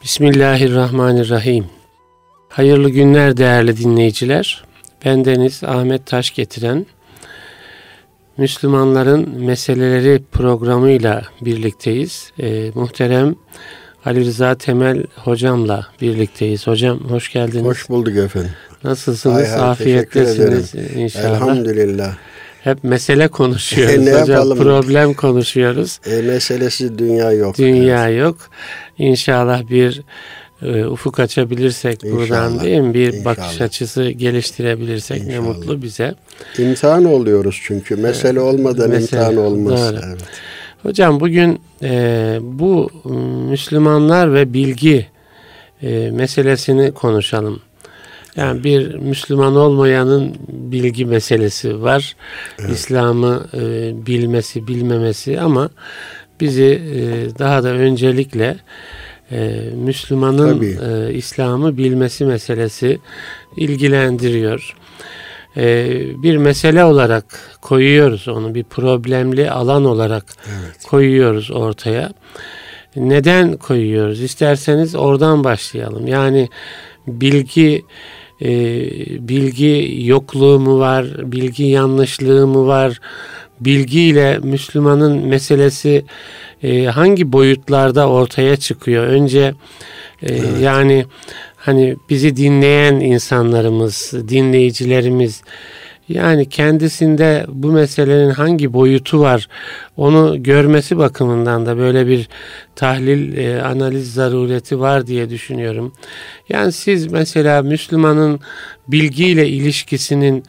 Bismillahirrahmanirrahim. Hayırlı günler değerli dinleyiciler. Bendeniz Ahmet Taş getiren Müslümanların Meseleleri programıyla birlikteyiz. Muhterem Ali Rıza Temel hocamla birlikteyiz. Hocam hoş geldiniz. Hoş bulduk efendim. Nasılsınız? Afiyettesiniz inşallah. Elhamdülillah. Hep mesele konuşuyoruz hocam. Yapalım? Problem konuşuyoruz. Meselesiz dünya yok. Dünya yok. İnşallah bir ufuk açabilirsek İnşallah. Buradan değil mi? Bir İnşallah. Bakış açısı geliştirebilirsek İnşallah. Ne mutlu bize. İmtihan oluyoruz çünkü. Mesele olmadan imtihan olmaz. Evet. Hocam bugün bu Müslümanlar ve bilgi meselesini konuşalım. Yani bir Müslüman olmayanın bilgi meselesi var. Evet. İslam'ı bilmesi, bilmemesi ama bizi daha da öncelikle Müslümanın İslam'ı bilmesi meselesi ilgilendiriyor. Bir mesele olarak koyuyoruz onu, bir problemli alan olarak koyuyoruz ortaya. Neden koyuyoruz? İsterseniz oradan başlayalım. Yani bilgi yokluğu mu var, bilgi yanlışlığı mı var, bilgiyle Müslümanın meselesi hangi boyutlarda ortaya çıkıyor? Önce yani hani bizi dinleyen insanlarımız, dinleyicilerimiz yani kendisinde bu meselenin hangi boyutu var onu görmesi bakımından da böyle bir tahlil, analiz zarureti var diye düşünüyorum. Yani siz mesela Müslümanın bilgiyle ilişkisinin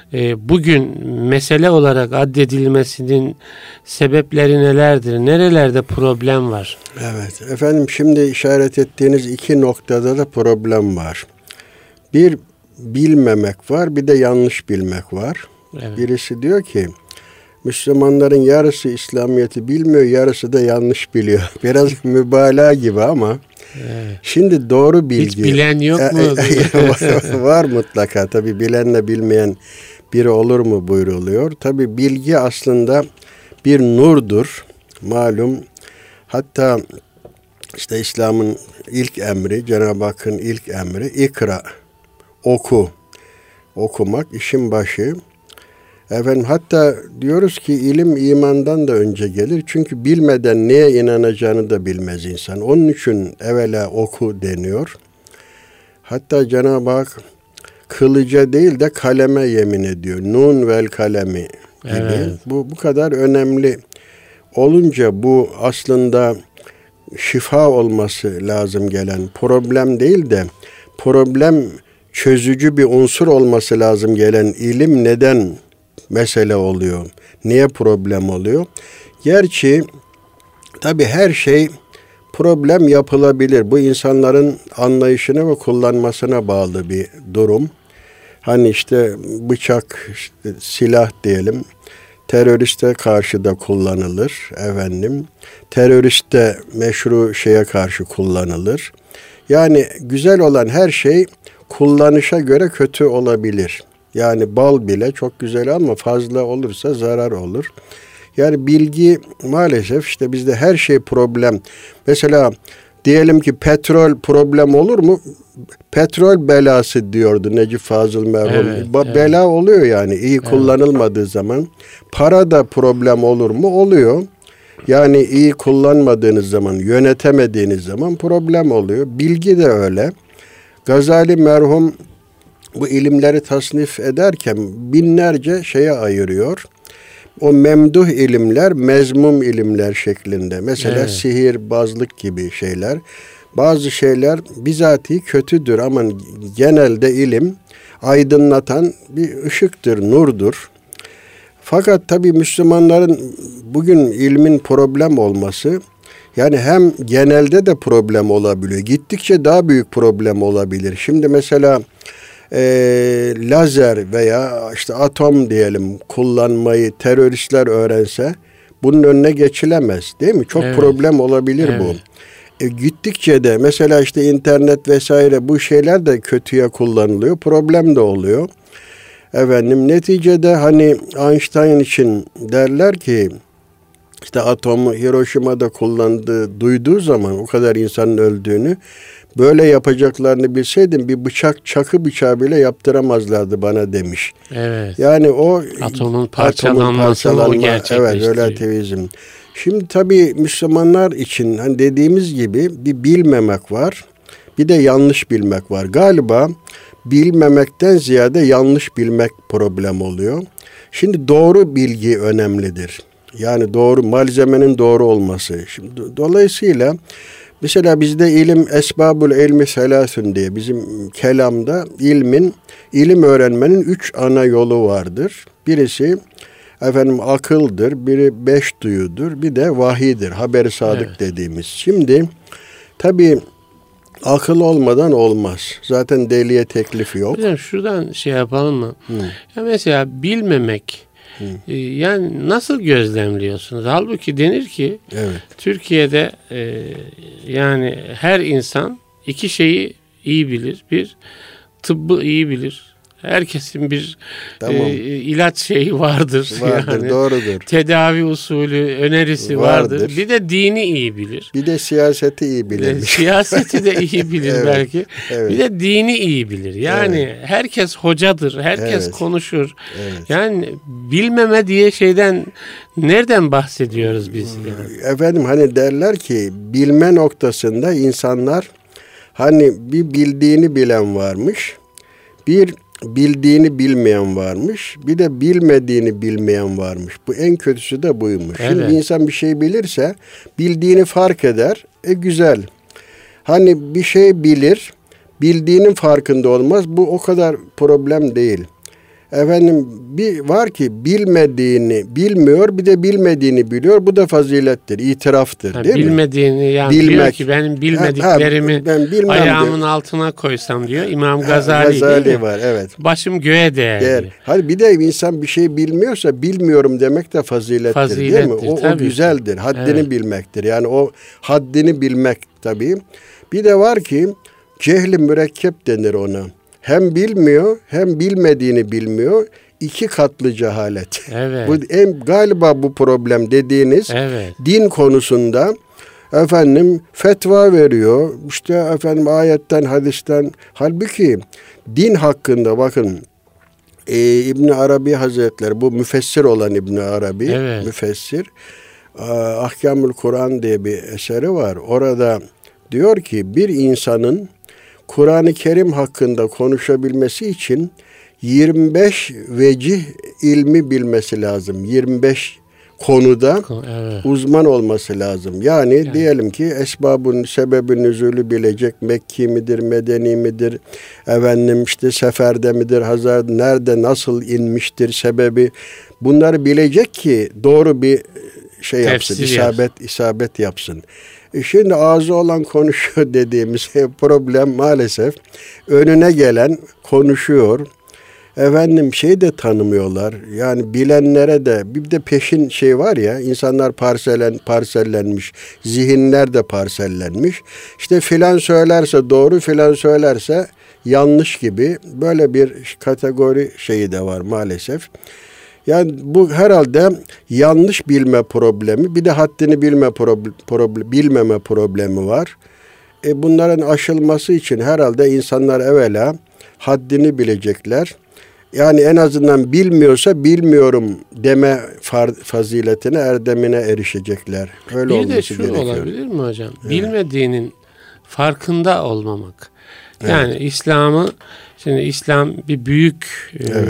bugün mesele olarak addedilmesinin sebepleri nelerdir? Nerelerde problem var? Evet efendim, şimdi işaret ettiğiniz iki noktada da problem var. Bir, bilmemek var, bir de yanlış bilmek var. Evet. Birisi diyor ki Müslümanların yarısı İslamiyet'i bilmiyor, yarısı da yanlış biliyor. Biraz mübalağa gibi ama şimdi doğru bilgi. Hiç bilen yok mu? Var mutlaka. Tabii bilenle bilmeyen biri olur mu buyruluyor. Tabii bilgi aslında bir nurdur. Malum. Hatta işte İslam'ın ilk emri, Cenab-ı Hakk'ın ilk emri ikra. Oku. Okumak işin başı. Efendim, hatta diyoruz ki ilim imandan da önce gelir. Çünkü bilmeden neye inanacağını da bilmez insan. Onun için evvela oku deniyor. Hatta Cenab-ı Hak kılıca değil de kaleme yemin ediyor. Nun vel kalemi gibi. Evet. Bu kadar önemli olunca bu aslında şifa olması lazım gelen problem değil de problem çözücü bir unsur olması lazım gelen ilim neden mesele oluyor? Niye problem oluyor? Gerçi tabii her şey problem yapılabilir. Bu insanların anlayışına ve kullanmasına bağlı bir durum. Hani işte bıçak, işte silah diyelim. Teröriste karşı da kullanılır efendim. Terörist de meşru şeye karşı kullanılır. Yani güzel olan her şey kullanışa göre kötü olabilir. Yani bal bile çok güzel ama fazla olursa zarar olur. Yani bilgi maalesef işte bizde her şey problem. Mesela diyelim ki petrol problem olur mu? Petrol belası diyordu Necip Fazıl merhum. Evet. Bela oluyor yani iyi kullanılmadığı zaman. Para da problem olur mu? Oluyor. Yani iyi kullanmadığınız zaman, yönetemediğiniz zaman problem oluyor. Bilgi de öyle. Gazali merhum bu ilimleri tasnif ederken binlerce şeye ayırıyor. O memduh ilimler, mezmum ilimler şeklinde. Mesela sihirbazlık gibi şeyler. Bazı şeyler bizatihi kötüdür ama genelde ilim aydınlatan bir ışıktır, nurdur. Fakat tabii Müslümanların bugün ilmin problem olması, yani hem genelde de problem olabiliyor. Gittikçe daha büyük problem olabilir. Şimdi mesela lazer veya işte atom diyelim kullanmayı teröristler öğrense bunun önüne geçilemez, değil mi? Çok problem olabilir bu. Gittikçe de mesela işte internet vesaire bu şeyler de kötüye kullanılıyor. Problem de oluyor. Efendim neticede hani Einstein için derler ki işte atomu Hiroşima'da duyduğu zaman o kadar insanın öldüğünü, böyle yapacaklarını bilseydim bir çakı bıçağı bile yaptıramazlardı bana demiş. Evet. Yani o atomun parçalanmasını o gerçekleştiriyor. Evet, relativizm. Şimdi tabii Müslümanlar için hani dediğimiz gibi bir bilmemek var. Bir de yanlış bilmek var. Galiba bilmemekten ziyade yanlış bilmek problem oluyor. Şimdi doğru bilgi önemlidir. Yani doğru malzemenin doğru olması. Şimdi dolayısıyla mesela bizde esbabul ilmi selâsün diye bizim kelamda ilim öğrenmenin 3 ana yolu vardır. Birisi akıldır, biri 5 duyudur, bir de vahiydir, haber-i sadık dediğimiz. Şimdi tabii akıl olmadan olmaz. Zaten deliye teklifi yok. Hocam şuradan şey yapalım mı? Ya mesela bilmemek, yani nasıl gözlemliyorsunuz? Halbuki denir ki Türkiye'de yani her insan 2 şeyi iyi bilir. Bir, tıbbı iyi bilir. Herkesin bir ilaç şeyi vardır. Yani, doğrudur. Tedavi usulü, önerisi vardır. Bir de dini iyi bilir. Bir de siyaseti iyi bilir. Siyaseti de iyi bilir belki. Evet. Bir de dini iyi bilir. Yani herkes hocadır. Herkes konuşur. Evet. Yani bilmeme diye şeyden nereden bahsediyoruz biz? Yani? Hani derler ki bilme noktasında insanlar hani bir bildiğini bilen varmış. Bir bildiğini bilmeyen varmış. Bir de bilmediğini bilmeyen varmış. Bu en kötüsü de buymuş. Evet. Şimdi insan bir şey bilirse bildiğini fark eder. Güzel. Hani bir şey bilir, bildiğinin farkında olmaz. Bu o kadar problem değil. Bir var ki bilmediğini bilmiyor, bir de bilmediğini biliyor. Bu da fazilettir, itiraftır, değil mi? Bilmediğini yani diyor ki benim bilmediklerimi ayağımın altına koysam diyor. İmam Gazali var, evet. Başım göğe değer. Hadi bir de insan bir şey bilmiyorsa bilmiyorum demek de fazilettir, değil mi? O güzeldir. Haddini bilmektir. Yani o haddini bilmek tabii. Bir de var ki cehli mürekkep denir ona. Hem bilmiyor hem bilmediğini bilmiyor. 2 katlı cehalet. Evet. Galiba bu problem dediğiniz din konusunda fetva veriyor. İşte ayetten, hadisten. Halbuki din hakkında bakın İbn Arabi Hazretleri, bu müfessir olan İbn Arabi, müfessir, Ahkamül Kur'an diye bir eseri var. Orada diyor ki bir insanın Kur'an-ı Kerim hakkında konuşabilmesi için 25 vecih ilmi bilmesi lazım. 25 konuda uzman olması lazım. Yani diyelim ki esbabun sebebin nüzulü bilecek, Mekki midir, Medeni midir, işte seferde midir, nerede nasıl inmiştir sebebi, bunları bilecek ki doğru bir şey yapsın, isabet yapsın. Şimdi ağzı olan konuşuyor dediğimiz problem maalesef önüne gelen konuşuyor. Şey de tanımıyorlar. Yani bilenlere de bir de peşin şey var ya, insanlar parsellenmiş. Zihinler de parsellenmiş. İşte filan söylerse doğru, filan söylerse yanlış gibi böyle bir kategori şeyi de var maalesef. Yani bu herhalde yanlış bilme problemi, bir de haddini bilmeme problemi var. Bunların aşılması için herhalde insanlar evvela haddini bilecekler. Yani en azından bilmiyorsa bilmiyorum deme faziletine, erdemine erişecekler. Öyle olması gerekiyor. Bir de şu olabilir mi hocam? Bilmediğinin farkında olmamak. Yani şimdi İslam bir büyük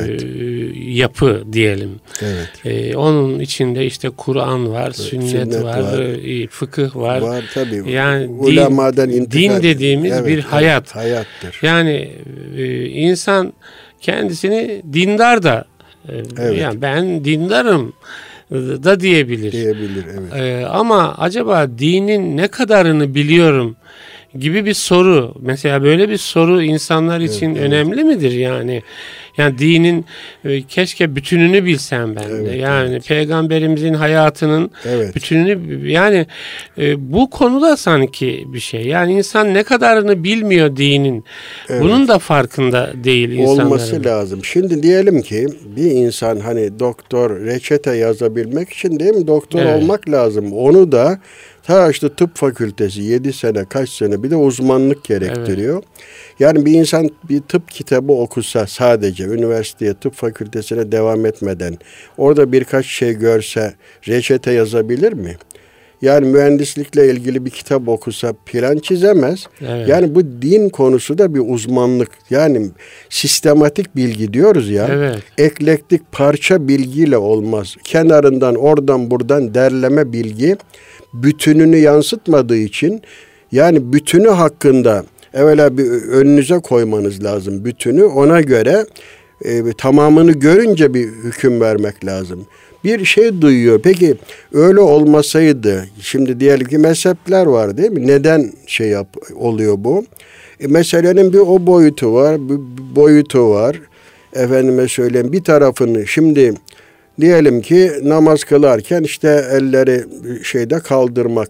yapı diyelim. Onun içinde işte Kur'an var, sünnet var, fıkıh var. Var tabii. Yani din dediğimiz bir hayat. Hayattır. Yani insan kendisini dindar da yani ben dindarım da diyebilir. Evet. Ama acaba dinin ne kadarını biliyorum? gibi bir soru. Mesela böyle bir soru insanlar için önemli midir yani? Yani dinin keşke bütününü bilsem ben de. Yani peygamberimizin hayatının bütününü, yani bu konuda sanki bir şey. Yani insan ne kadarını bilmiyor dinin. Bunun da farkında değil insanların. Olması lazım. Şimdi diyelim ki bir insan hani doktor reçete yazabilmek için değil mi doktor olmak lazım. Onu da ta işte tıp fakültesi 7 sene kaç sene bir de uzmanlık gerektiriyor. Yani bir insan bir tıp kitabı okusa sadece üniversiteye tıp fakültesine devam etmeden orada birkaç şey görse reçete yazabilir mi? Yani mühendislikle ilgili bir kitap okusa plan çizemez. Yani bu din konusu da bir uzmanlık. Yani sistematik bilgi diyoruz ya. Eklektik parça bilgiyle olmaz. Kenarından oradan buradan derleme bilgi bütününü yansıtmadığı için yani bütünü hakkında evvela bir önünüze koymanız lazım bütünü. Ona göre tamamını görünce bir hüküm vermek lazım. Bir şey duyuyor. Peki öyle olmasaydı, şimdi diyelim ki mezhepler var değil mi? Neden oluyor bu? Meselenin bir o boyutu var, bir boyutu var. Efendime söyleyeyim bir tarafını şimdi diyelim ki namaz kılarken işte elleri kaldırmak.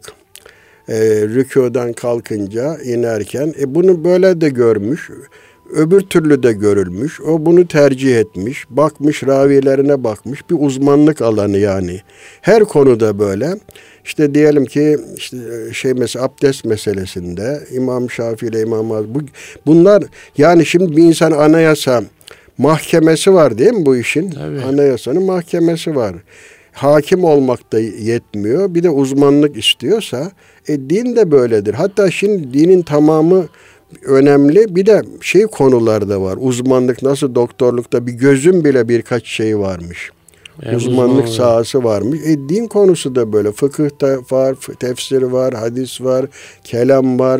Rükûdan kalkınca inerken bunu böyle de görmüş. Öbür türlü de görülmüş. O bunu tercih etmiş. Bakmış, ravilerine bakmış. Bir uzmanlık alanı yani. Her konuda böyle. İşte diyelim ki mesela abdest meselesinde İmam Şafii ile İmam Azam bunlar yani şimdi bir insan anayasa mahkemesi var değil mi bu işin? Tabii. Anayasanın mahkemesi var. Hakim olmak da yetmiyor. Bir de uzmanlık istiyorsa din de böyledir. Hatta şimdi dinin tamamı önemli. Bir de konularda var. Uzmanlık nasıl doktorlukta bir gözün bile birkaç şey varmış. Uzmanlık sahası varmış. Din konusu da böyle. Fıkıhta var, tefsir var, hadis var, kelam var,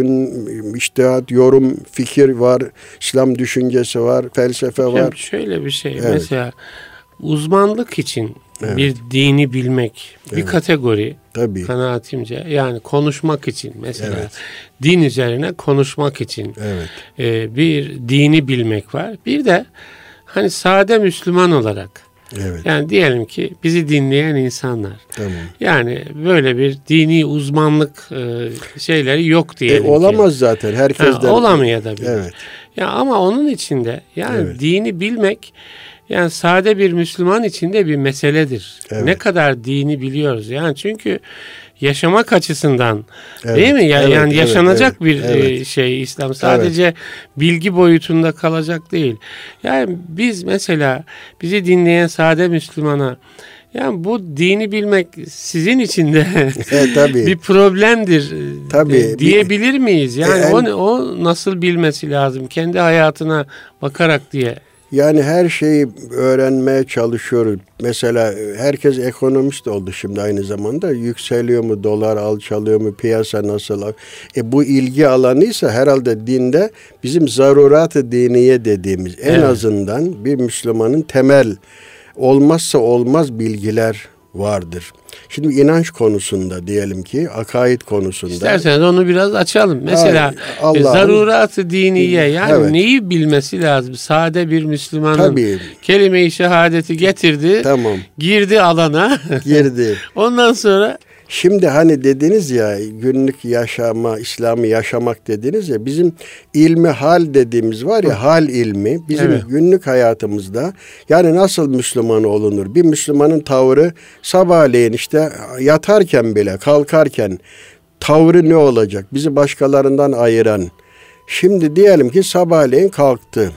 içtihat, yorum, fikir var, İslam düşüncesi var, felsefe var. Şöyle bir şey. Mesela uzmanlık için bir dini bilmek bir kategori. Tabii. Kanaatimce yani konuşmak için mesela din üzerine konuşmak için bir dini bilmek var. Bir de hani sade Müslüman olarak yani diyelim ki bizi dinleyen insanlar. Yani böyle bir dini uzmanlık şeyleri yok diyelim olamaz ki. Zaten herkesten. Olamıyor da bilir. Ya ama onun içinde yani dini bilmek yani sade bir Müslüman için de bir meseledir. Ne kadar dini biliyoruz. Yani çünkü yaşamak açısından değil mi? Yani yaşanacak bir şey İslam. Sadece bilgi boyutunda kalacak değil. Yani biz mesela bizi dinleyen sade Müslümana yani bu dini bilmek sizin için de bir problemdir diyebilir miyiz? Yani o nasıl bilmesi lazım? Kendi hayatına bakarak diye. Yani her şeyi öğrenmeye çalışıyoruz. Mesela herkes ekonomist oldu şimdi aynı zamanda. Yükseliyor mu dolar, alçalıyor mu, piyasa nasıl? Bu ilgi alanıysa herhalde dinde bizim zarurat-ı diniye dediğimiz en azından bir Müslümanın temel olmazsa olmaz bilgiler vardır. Şimdi inanç konusunda diyelim ki akaid konusunda. İsterseniz onu biraz açalım. Mesela zarurat-ı diniye yani neyi bilmesi lazım? Sade bir Müslümanın kelime-i şehadeti getirdi. Girdi alana. Ondan sonra şimdi hani dediniz ya günlük yaşama, İslam'ı yaşamak dediniz ya bizim ilmi hal dediğimiz var ya hal ilmi bizim günlük hayatımızda yani nasıl Müslüman olunur? Bir Müslümanın tavrı sabahleyin yatarken bile kalkarken tavrı ne olacak? Bizi başkalarından ayıran. Şimdi diyelim ki sabahleyin kalktı.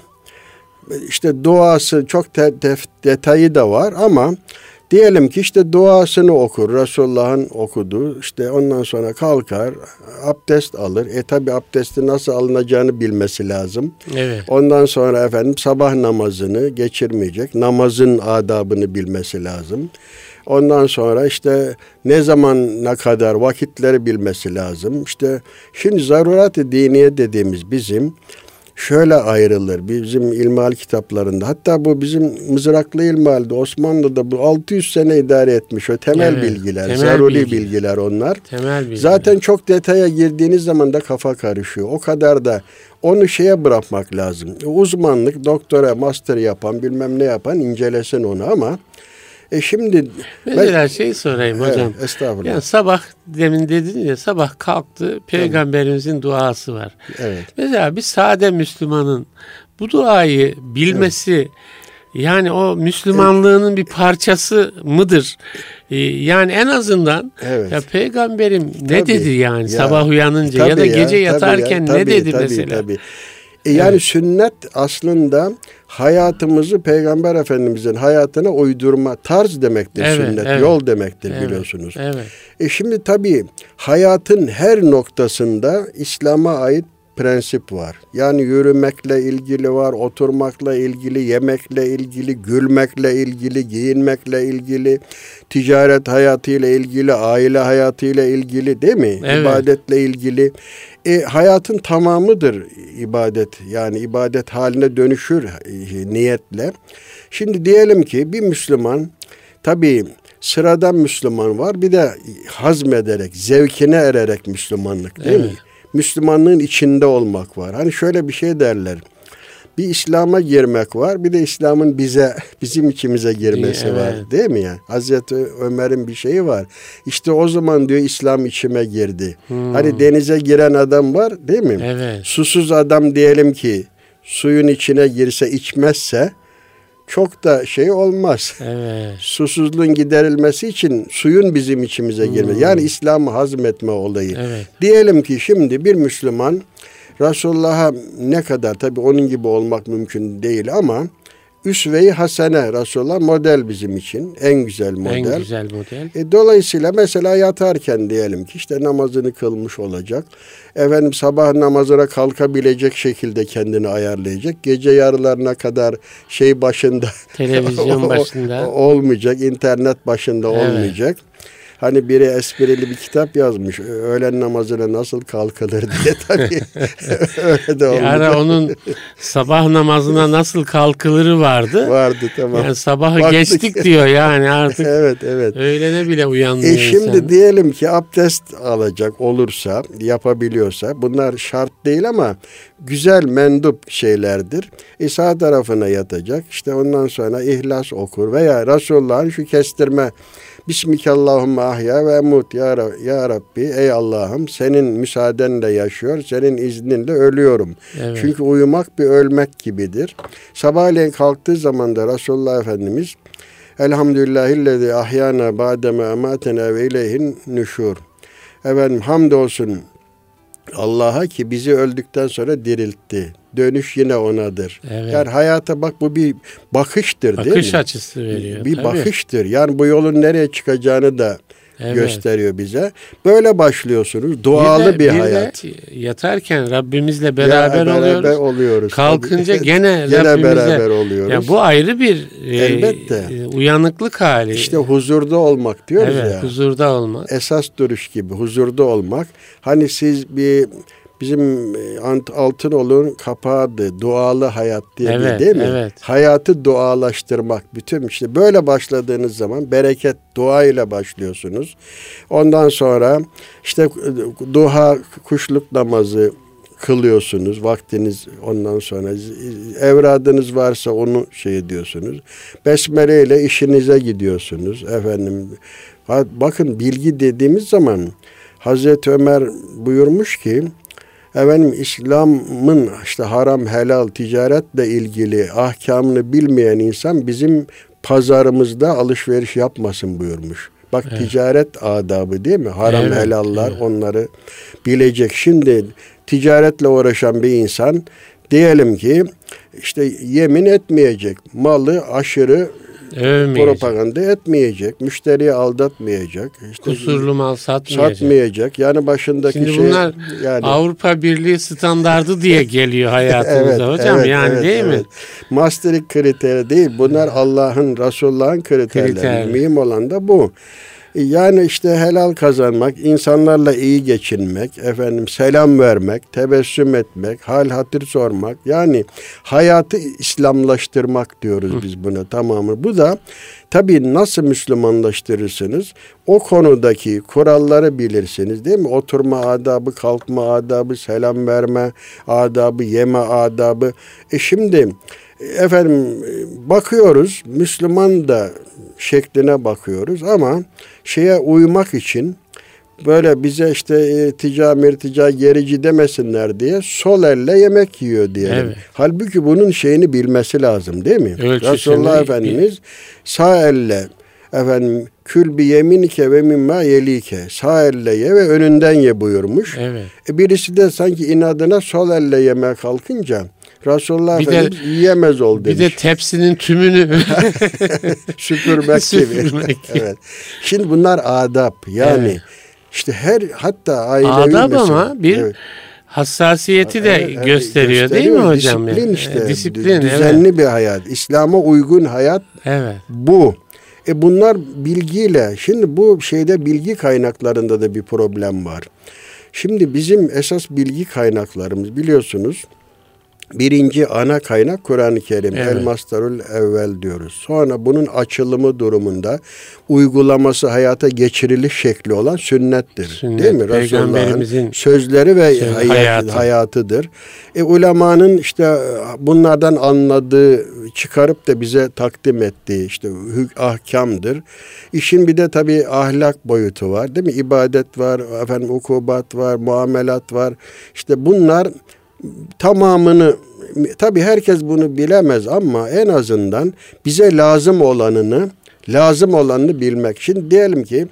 Duası çok detayı da var ama diyelim ki duasını okur. Resulullah'ın okuduğu. Ondan sonra kalkar. Abdest alır. Tabi abdesti nasıl alınacağını bilmesi lazım. Ondan sonra sabah namazını geçirmeyecek. Namazın adabını bilmesi lazım. Ondan sonra ne zamana kadar vakitleri bilmesi lazım. Şimdi zarurat-ı diniye dediğimiz bizim şöyle ayrılır bizim ilmihal kitaplarında. Hatta bu bizim Mızraklı İlmihal'de Osmanlı'da bu 600 sene idare etmiş o temel bilgiler, zaruri bilgiler onlar. Temel bilgiler. Zaten çok detaya girdiğiniz zaman da kafa karışıyor. O kadar da onu şeye bırakmak lazım. Uzmanlık, doktora, master yapan, bilmem ne yapan incelesin onu ama şimdi mesela şey sorayım hocam. Estağfurullah. Yani sabah demin dedin ya sabah kalktı Peygamberimizin duası var. Evet. Mesela bir sade Müslümanın bu duayı bilmesi yani o Müslümanlığının bir parçası mıdır? Yani en azından ya Peygamberim ne dedi yani sabah uyanınca ya da gece yatarken ne dedi mesela? Tabii. Yani sünnet aslında hayatımızı Peygamber Efendimizin hayatına uydurma tarz demektir sünnet. Yol demektir biliyorsunuz. Evet. Şimdi tabii hayatın her noktasında İslam'a ait prensip var. Yani yürümekle ilgili var, oturmakla ilgili, yemekle ilgili, gülmekle ilgili, giyinmekle ilgili, ticaret hayatıyla ilgili, aile hayatıyla ilgili değil mi? Evet. İbadetle ilgili. Hayatın tamamıdır ibadet. Yani ibadet haline dönüşür niyetle. Şimdi diyelim ki bir Müslüman, tabii sıradan Müslüman var, bir de hazmederek, zevkine ererek Müslümanlık değil mi? Müslümanlığın içinde olmak var. Hani şöyle bir şey derler. Bir İslam'a girmek var, bir de İslam'ın bizim içimize girmesi var. Değil mi ya? Hazreti Ömer'in bir şeyi var. İşte o zaman diyor İslam içime girdi. Hani denize giren adam var, değil mi? Evet. Susuz adam diyelim ki suyun içine girse içmezse çok da şey olmaz. Evet. Susuzluğun giderilmesi için suyun bizim içimize girmesi. Yani İslam'ı hazmetme olayı. Evet. Diyelim ki şimdi bir Müslüman Resulullah'a ne kadar, tabii onun gibi olmak mümkün değil ama üsve-i hasene, Resulullah model bizim için. En güzel model. En güzel model. Dolayısıyla mesela yatarken diyelim ki işte namazını kılmış olacak. Efendim sabah namazına kalkabilecek şekilde kendini ayarlayacak. Gece yarılarına kadar başında televizyon başında olmayacak, internet başında olmayacak. Hani biri esprili bir kitap yazmış. Öğlen namazına nasıl kalkılır diye tabii. Öyle de olmayacak. Bir ara onun sabah namazına nasıl kalkılırı vardı. Vardı tamam. Yani sabahı geçtik diyor yani artık. Evet. Öğlene bile uyanmıyor şimdi insan. diyelim ki abdest alacak olursa, yapabiliyorsa, bunlar şart değil ama güzel mendup şeylerdir. Sağ tarafına yatacak. İşte ondan sonra İhlas okur veya Resulullah'ın şu kestirme Bismikallahümme ahya ve emut ya Rabbi, ey Allah'ım senin müsaadenle yaşıyor, senin izninle ölüyorum. Evet. Çünkü uyumak bir ölmek gibidir. Sabahleyin kalktığı zaman da Resulullah Efendimiz Elhamdülillahillezî ahyana ba'deme ematena ve ileyhin nüşur. Efendim hamdolsun Allah'a ki bizi öldükten sonra diriltti. Dönüş yine onadır. Evet. Yani hayata bak, bu bir bakıştır değil mi? Bakış açısı veriyor. Bir bakıştır. Yani bu yolun nereye çıkacağını da gösteriyor bize. Böyle başlıyorsunuz. Doğalı bir hayat. Yatarken Rabbimizle beraber oluyoruz. Kalkınca gene Rabbimizle beraber oluyoruz. Ya bu ayrı bir uyanıklık hali. İşte huzurda olmak diyoruz ya. Evet, huzurda olmak. Esas duruş gibi huzurda olmak. Hani siz bizim Altınoğlu'nun kapağıydı. Doğalı hayat diye değil mi? Evet. Hayatı doğalaştırmak. Bütün işte böyle başladığınız zaman bereket duayla başlıyorsunuz. Ondan sonra işte duha, kuşluk namazı kılıyorsunuz. Vaktiniz ondan sonra evradınız varsa onu ediyorsunuz. Besmele ile işinize gidiyorsunuz. Efendim bakın bilgi dediğimiz zaman Hazreti Ömer buyurmuş ki İslam'ın işte haram helal ticaretle ilgili ahkamını bilmeyen insan bizim pazarımızda alışveriş yapmasın buyurmuş. Bak ticaret adabı değil mi? Haram helallar onları bilecek. Şimdi ticaretle uğraşan bir insan diyelim ki işte yemin etmeyecek. Malı aşırı propaganda etmeyecek. Müşteriyi aldatmayacak. İşte kusurlu mal satmayacak. Yani başındaki şimdi bunlar Avrupa Birliği standardı diye geliyor hayatımıza hocam. Değil mi? Maastricht kriteri değil. Bunlar Allah'ın, Resulullah'ın kriterleri. Mühim olan da bu. Yani işte helal kazanmak, insanlarla iyi geçinmek, efendim selam vermek, tebessüm etmek, hal hatır sormak. Yani hayatı İslamlaştırmak diyoruz biz buna tamamı. Bu da tabii nasıl Müslümanlaştırırsınız? O konudaki kuralları bilirsiniz değil mi? Oturma adabı, kalkma adabı, selam verme adabı, yeme adabı. Şimdi efendim bakıyoruz, Müslüman da şekline bakıyoruz ama şeye uymak için böyle bize işte irtica gerici demesinler diye sol elle yemek yiyor diyelim. Evet. Halbuki bunun şeyini bilmesi lazım değil mi? Resulullah Efendimiz sağ elle efendim kül bi yeminike ve mimma yelike, sağ elle ye ve önünden ye buyurmuş. Evet. Birisi de sanki inadına sol elle yemeye kalkınca Resulullah Efendimiz yiyemez ol demiş. Bir de tepsinin tümünü süpürmek gibi. Evet. Şimdi bunlar adab. Yani işte hatta ailevi adab ama bir hassasiyeti de gösteriyor değil mi hocam? Disiplin işte. Disiplin, düzenli bir hayat. İslam'a uygun hayat bu. Bunlar bilgiyle. Şimdi bu şeyde bilgi kaynaklarında da bir problem var. Şimdi bizim esas bilgi kaynaklarımız biliyorsunuz. Birinci ana kaynak Kur'an-ı Kerim. Evet. El Mastarul Evvel diyoruz. Sonra bunun açılımı durumunda uygulaması hayata geçiriliş şekli olan sünnettir. Değil mi? Resulullah'ın sözleri ve hayatıdır. Ulemanın işte bunlardan anladığı, çıkarıp da bize takdim ettiği işte ahkamdır. İşin bir de tabii ahlak boyutu var. Değil mi? İbadet var, ukubat var, muamelat var. İşte bunlar tamamını tabii herkes bunu bilemez ama en azından bize lazım olanını bilmek. Şimdi diyelim ki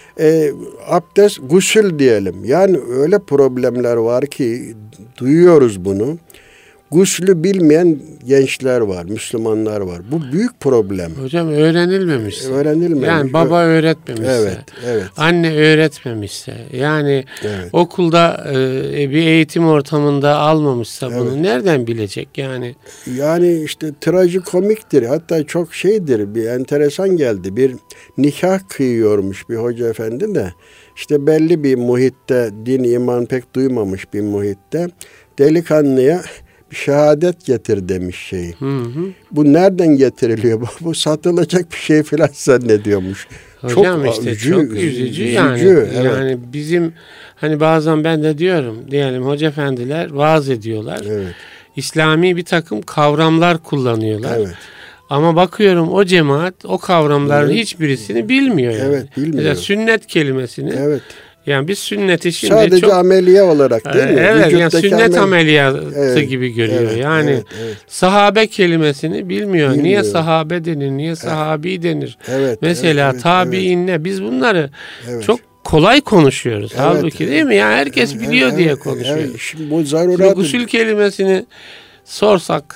abdest, gusül diyelim. Yani öyle problemler var ki duyuyoruz bunu. Guslü bilmeyen gençler var, Müslümanlar var. Bu büyük problem. Hocam öğrenilmemişse. Yani baba öğretmemişse. Evet. Anne öğretmemişse. Yani okulda bir eğitim ortamında almamışsa bunu nereden bilecek yani? Yani işte trajikomiktir. Hatta çok şeydir. Bir enteresan geldi. Bir nikah kıyıyormuş bir hoca efendi de. İşte belli bir muhitte, din iman pek duymamış bir muhitte delikanlıya şehadet getir demiş şeyi. Bu nereden getiriliyor? Bu satılacak bir şey falan zannediyormuş. Hocam çok işte çok üzücü yani. Yani bizim hani bazen ben de diyorum diyelim hoca efendiler vaaz ediyorlar. Evet. İslami bir takım kavramlar kullanıyorlar. Evet. Ama bakıyorum o cemaat o kavramların hiçbirisini bilmiyor yani. Evet, bilmiyor. Mesela sünnet kelimesini. Evet. Yani biz sünneti şimdi sadece çok ameliye olarak değil mi? Evet, yani sünnet ameliyatı gibi görüyor. Yani sahabe kelimesini bilmiyor. Niye sahabe denir? Niye sahabi denir? Mesela tabiinle biz bunları çok kolay konuşuyoruz. Halbuki değil mi? Yani herkes biliyor diye konuşuyor. Şimdi bu zarurat. Gusül kelimesini sorsak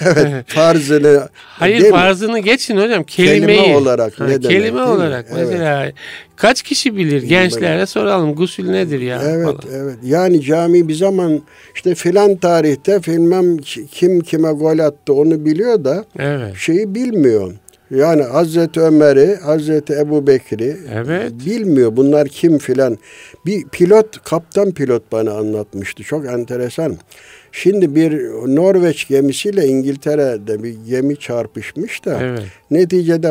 farzını. Hayır, farzını geçin hocam. Kelime olarak ne demek? Kelime olarak mesela kaç kişi bilir? Gençlere soralım. Gusül nedir ya? Evet. Yani cami bir zaman işte filan tarihte filmem kim kime gol attı onu biliyor da şeyi bilmiyor. Yani Hazreti Ömer'i, Hazreti Ebu Bekir'i bilmiyor. Bunlar kim filan. Bir kaptan pilot bana anlatmıştı. Çok enteresan. Şimdi bir Norveç gemisiyle İngiltere'de bir gemi çarpışmış da neticede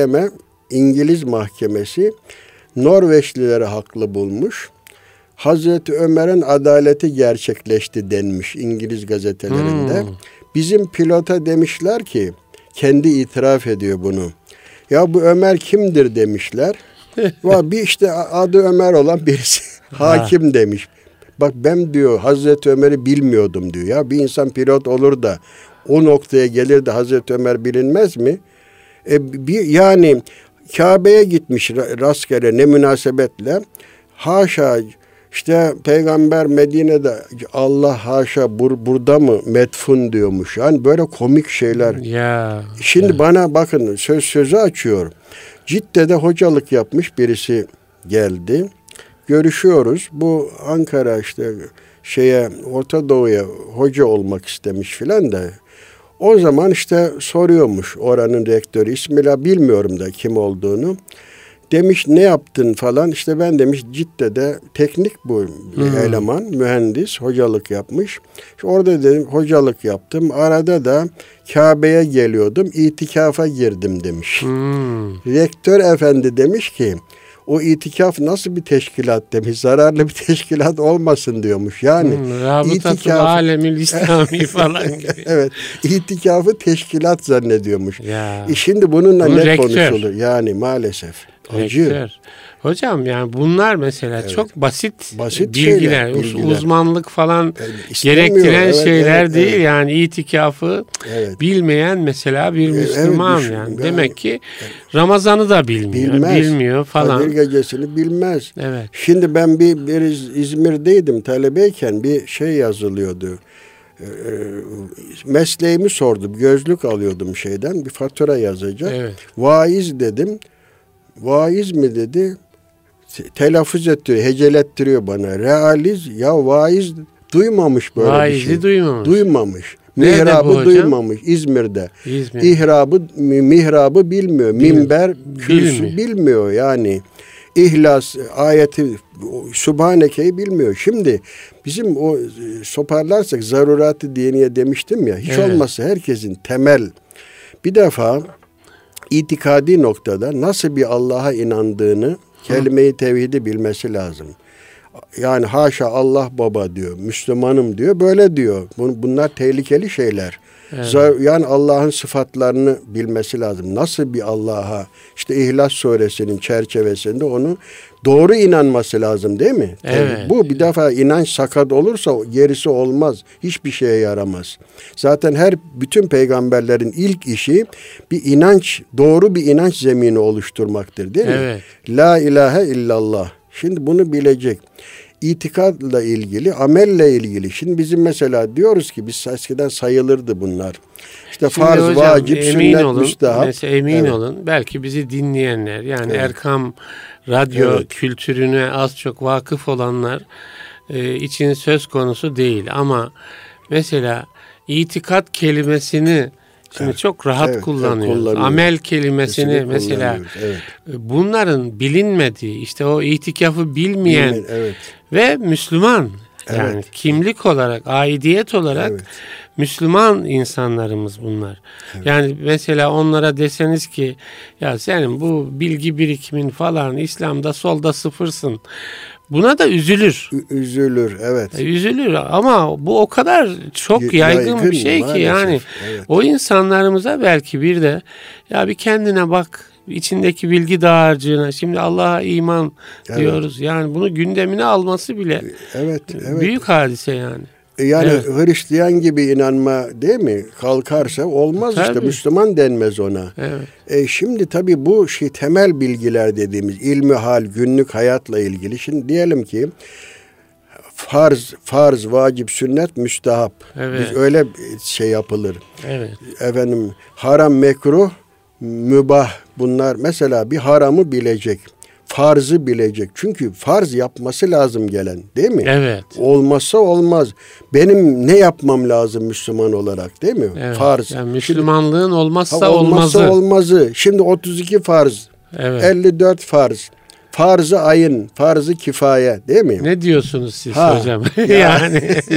İngiliz mahkemesi Norveçlileri haklı bulmuş. Hazreti Ömer'in adaleti gerçekleşti denmiş İngiliz gazetelerinde. Bizim pilota demişler ki kendi itiraf ediyor bunu. Ya bu Ömer kimdir demişler. Bir işte adı Ömer olan birisi hakim demiş. Bak ben diyor Hazreti Ömer'i bilmiyordum diyor. Ya bir insan pilot olur da o noktaya gelir de Hazreti Ömer bilinmez mi? Yani Kabe'ye gitmiş rastgele ne münasebetle. Haşa işte Peygamber Medine'de Allah haşa burada mı medfun diyormuş. Yani böyle komik şeyler. Şimdi bana bakın sözü açıyor. Cidde'de hocalık yapmış birisi geldi. Görüşüyoruz. Bu Ankara işte Orta Doğu'ya hoca olmak istemiş filan da. O zaman işte soruyormuş oranın rektörü. İsmini bilmiyorum da kim olduğunu. Demiş ne yaptın falan. İşte ben demiş Cidde'de teknik bu eleman, mühendis, hocalık yapmış. İşte orada dedim hocalık yaptım. Arada da Kabe'ye geliyordum, itikafa girdim demiş. Rektör efendi demiş ki o itikaf nasıl bir teşkilat demiş. Zararlı bir teşkilat olmasın diyormuş. Yani Rabıtatul Alemil İslami falan gibi. Evet. İtikafı teşkilat zannediyormuş. Şimdi bununla ne rektör konuşulur? Yani maalesef. Acı. Hocam yani bunlar mesela çok basit bilgiler, bilgiler. Uzmanlık falan gerektiren şeyler değil. Yani itikafı bilmeyen mesela bir Müslüman yani. Demek ki Ramazan'ı da bilmiyor falan. Kadir gecesini bilmez. Evet. Şimdi ben bir İzmir'deydim talebeyken bir şey yazılıyordu. Mesleğimi sordum. Gözlük alıyordum şeyden. Bir fatura yazacak. Evet. Vaiz dedim. Vaiz mi dedi? Telaffuz ettiriyor, hecelettiriyor bana. Realiz, ya vaiz duymamış böyle Vaizi bir şey. Duymamış. Mihrabı duymamış İzmir'de. Mihrabı bilmiyor. Minber, kürsü bilmiyor yani. İhlas, ayeti, Subhaneke'yi bilmiyor. Şimdi bizim o toparlarsak zarurat-ı diniye demiştim ya. Hiç olmazsa herkesin temel bir defa itikadi noktada nasıl bir Allah'a inandığını, kelime-i tevhidi bilmesi lazım. Yani haşa Allah baba diyor, Müslümanım diyor, böyle diyor. Bunlar tehlikeli şeyler. Evet. Yani Allah'ın sıfatlarını bilmesi lazım. Nasıl bir Allah'a, işte İhlas Suresinin çerçevesinde onu doğru inanması lazım değil mi? Evet. Yani bu bir defa inanç sakat olursa gerisi olmaz. Hiçbir şeye yaramaz. Zaten bütün peygamberlerin ilk işi bir inanç, doğru bir inanç zemini oluşturmaktır değil mi? Evet. La ilahe illallah. Şimdi bunu bilecek. İtikadla ilgili, amelle ilgili. Şimdi bizim mesela diyoruz ki biz eskiden sayılırdı bunlar. İşte şimdi farz, hocam, vacip, sünnet, müstehap. Mesela emin olun. Belki bizi dinleyenler yani Erkam Radyo kültürüne az çok vakıf olanlar için söz konusu değil. Ama mesela itikat kelimesini şimdi çok rahat kullanıyoruz. Amel kelimesini mesela bunların bilinmediği, işte o itikafı bilmeyen ve Müslüman yani kimlik olarak, aidiyet olarak Müslüman insanlarımız bunlar. Evet. Yani mesela onlara deseniz ki ya senin bu bilgi birikimin falan İslam'da solda sıfırsın. Buna da üzülür. Üzülür, evet. Üzülür ama bu o kadar çok yaygın bir şey maalesef ki yani o insanlarımıza belki bir de ya bir kendine bak, içindeki bilgi dağarcığına, şimdi Allah'a iman diyoruz. Yani bunu gündemine alması bile büyük hadise yani. Yani Hristiyan gibi inanma değil mi? Kalkarsa olmaz işte. Müslüman denmez ona. Evet. Şimdi tabii bu temel bilgiler dediğimiz ilmihal, günlük hayatla ilgili. Şimdi diyelim ki farz, vacip, sünnet, müstehap. Evet. Biz öyle şey yapılır. Evet. Efendim haram, mekruh, mübah, bunlar mesela bir haramı bilecek. Farzı bilecek. Çünkü farz yapması lazım gelen değil mi? Evet. Olmazsa olmaz. Benim ne yapmam lazım Müslüman olarak değil mi? Evet. Farz. Yani Müslümanlığın olmazsa olmazı. Şimdi 32 farz. Evet. 54 farz. Farz-ı ayın, farz-ı kifaye değil mi? Ne diyorsunuz siz hocam? Yani.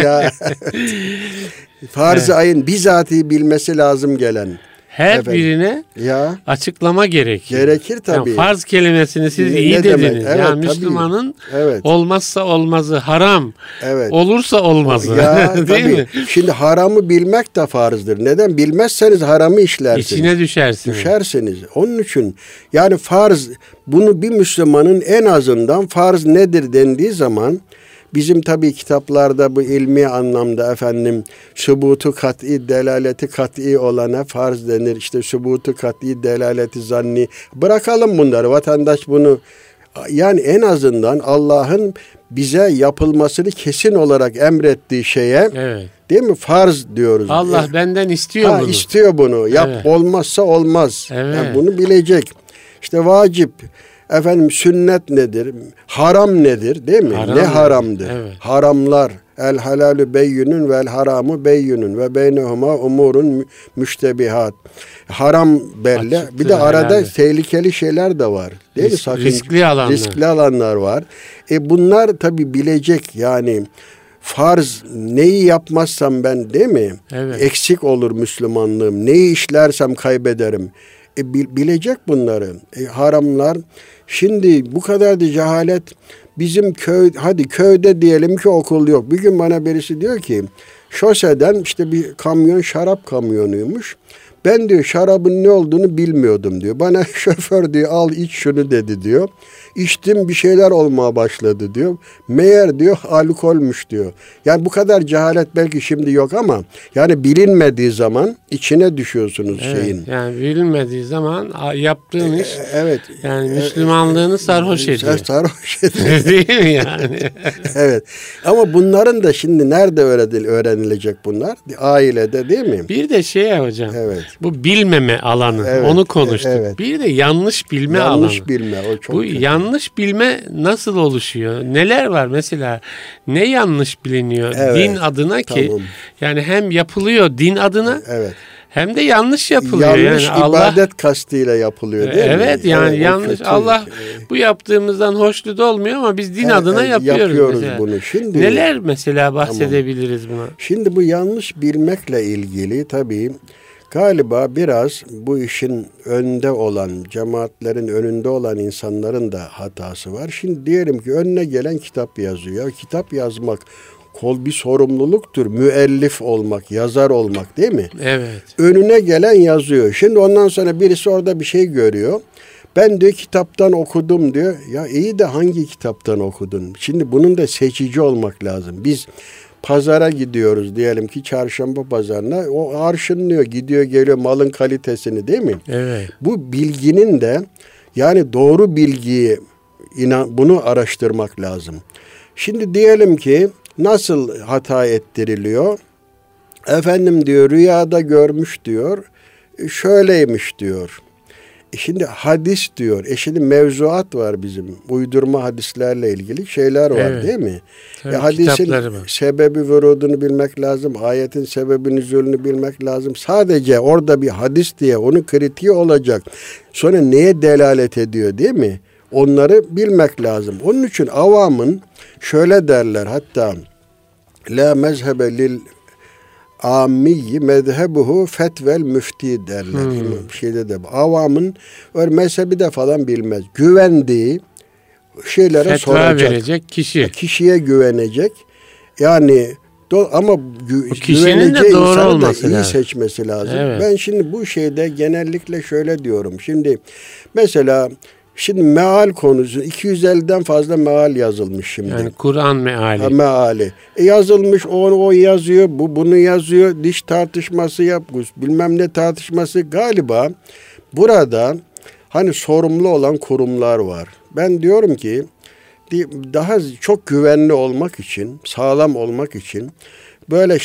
Farz-ı ayın bizatihi bilmesi lazım gelen. Her birine açıklama gerekir. Gerekir tabii. Yani farz kelimesini siz iyi dediniz. Evet, yani Müslümanın olmazsa olmazı haram. Evet. Olursa olmazı. Değil mi? Şimdi haramı bilmek de farzdır. Neden? Bilmezseniz haramı işlersiniz. İçine düşersiniz. Onun için yani farz, bunu bir Müslümanın en azından farz nedir dendiği zaman bizim tabii kitaplarda bu ilmi anlamda sübutu kat'i, delaleti kat'i olana farz denir. İşte sübutu kat'i, delaleti zanni. Bırakalım bunları. Vatandaş bunu yani en azından Allah'ın bize yapılmasını kesin olarak emrettiği şeye değil mi? Farz diyoruz. Allah benden istiyor bunu. İstiyor bunu. Olmazsa olmaz. Yani bunu bilecek. İşte vacip. Sünnet nedir? Haram nedir? Değil mi? Ne haramdır? Evet. Haramlar. El halalü beyyünün vel haramu beyyünün ve beynehuma umurun müştebihat. Haram belli. Açıktır, bir de arada herhalde. tehlikeli şeyler de var. Değil mi? Sakın, riskli alanlar. Riskli alanlar var. Bunlar tabii bilecek yani. Farz, neyi yapmazsam ben, değil mi? Evet. Eksik olur Müslümanlığım. Neyi işlersem kaybederim. Bilecek bunları. Haramlar. Şimdi bu kadar da cehalet. Bizim köyde diyelim ki okul yok. Bir gün bana birisi diyor ki şoseden işte bir kamyon, şarap kamyonuymuş. Ben diyor şarabın ne olduğunu bilmiyordum diyor. Bana şoför diyor al iç şunu dedi diyor. İçtim, bir şeyler olmaya başladı diyor. Meğer diyor alkolmüş diyor. Yani bu kadar cehalet belki şimdi yok ama yani bilinmediği zaman içine düşüyorsunuz şeyin. Yani bilinmediği zaman yaptığın iş evet. Yani Müslümanlığını sarhoş ediyor. Sarhoş ediyor. Değil mi yani? Evet. Ama bunların da şimdi nerede öğrenilecek bunlar? Ailede, değil mi? Bir de hocam. Evet. Bu bilmeme alanı. Evet, onu konuştuk. evet. Bir de yanlış bilme alanı. Yanlış bilme. O çok bu kötü. yanlış bilme nasıl oluşuyor? Neler var mesela? Ne yanlış biliniyor din adına ki? Tamam. Yani hem yapılıyor din adına, evet, hem de yanlış yapılıyor. yanlış yani ibadet kastıyla yapılıyor, değil mi? Evet yani yanlış. kötü. Allah bu yaptığımızdan hoşnut olmuyor ama biz din adına yapıyoruz mesela. Bunu. Şimdi neler mesela bahsedebiliriz buna? Şimdi bu yanlış bilmekle ilgili tabii galiba biraz bu işin önde olan, cemaatlerin önünde olan insanların da hatası var. Şimdi diyelim ki önüne gelen kitap yazıyor. Kitap yazmak bir sorumluluktur. Müellif olmak, yazar olmak, değil mi? Evet. Önüne gelen yazıyor. Şimdi ondan sonra birisi orada bir şey görüyor. Ben diyor kitaptan okudum diyor. Ya iyi de hangi kitaptan okudun? Şimdi bunun da seçici olmak lazım. Biz pazara gidiyoruz diyelim ki çarşamba pazarına. O arşınlıyor, gidiyor geliyor malın kalitesini, değil mi? Evet. Bu bilginin de yani doğru bilgiyi bunu araştırmak lazım. Şimdi diyelim ki nasıl hata ettiriliyor? Efendim diyor rüyada görmüş diyor. Şöyleymiş diyor. Şimdi hadis diyor. Şimdi mevzuat var bizim. Uydurma hadislerle ilgili şeyler var, evet, değil mi? Hadisin sebebi vurudunu bilmek lazım. Ayetin sebebi nüzulünü bilmek lazım. Sadece orada bir hadis diye onun kritiği olacak. Sonra neye delalet ediyor, değil mi? Onları bilmek lazım. Onun için avamın şöyle derler hatta la mezhebe lil amiyyi mezhebuhu fetvel müfti derler. Bir şeyde de avamın mezhebi de falan bilmez. Güvendiği şeylere fetva soracak. Verecek kişi. Kişiye güvenecek. Yani ama kişinin de doğru insanı olması da iyi lazım. seçmesi lazım. Evet. Ben şimdi bu şeyde genellikle şöyle diyorum. Şimdi mesela meal konusu 250'den fazla meal yazılmış şimdi. Yani Kur'an meali. Meali. Yazılmış, o yazıyor, bunu yazıyor, diş tartışması yapmış, bilmem ne tartışması. Galiba burada hani sorumlu olan kurumlar var. Ben diyorum ki daha çok güvenli olmak için, sağlam olmak için böyle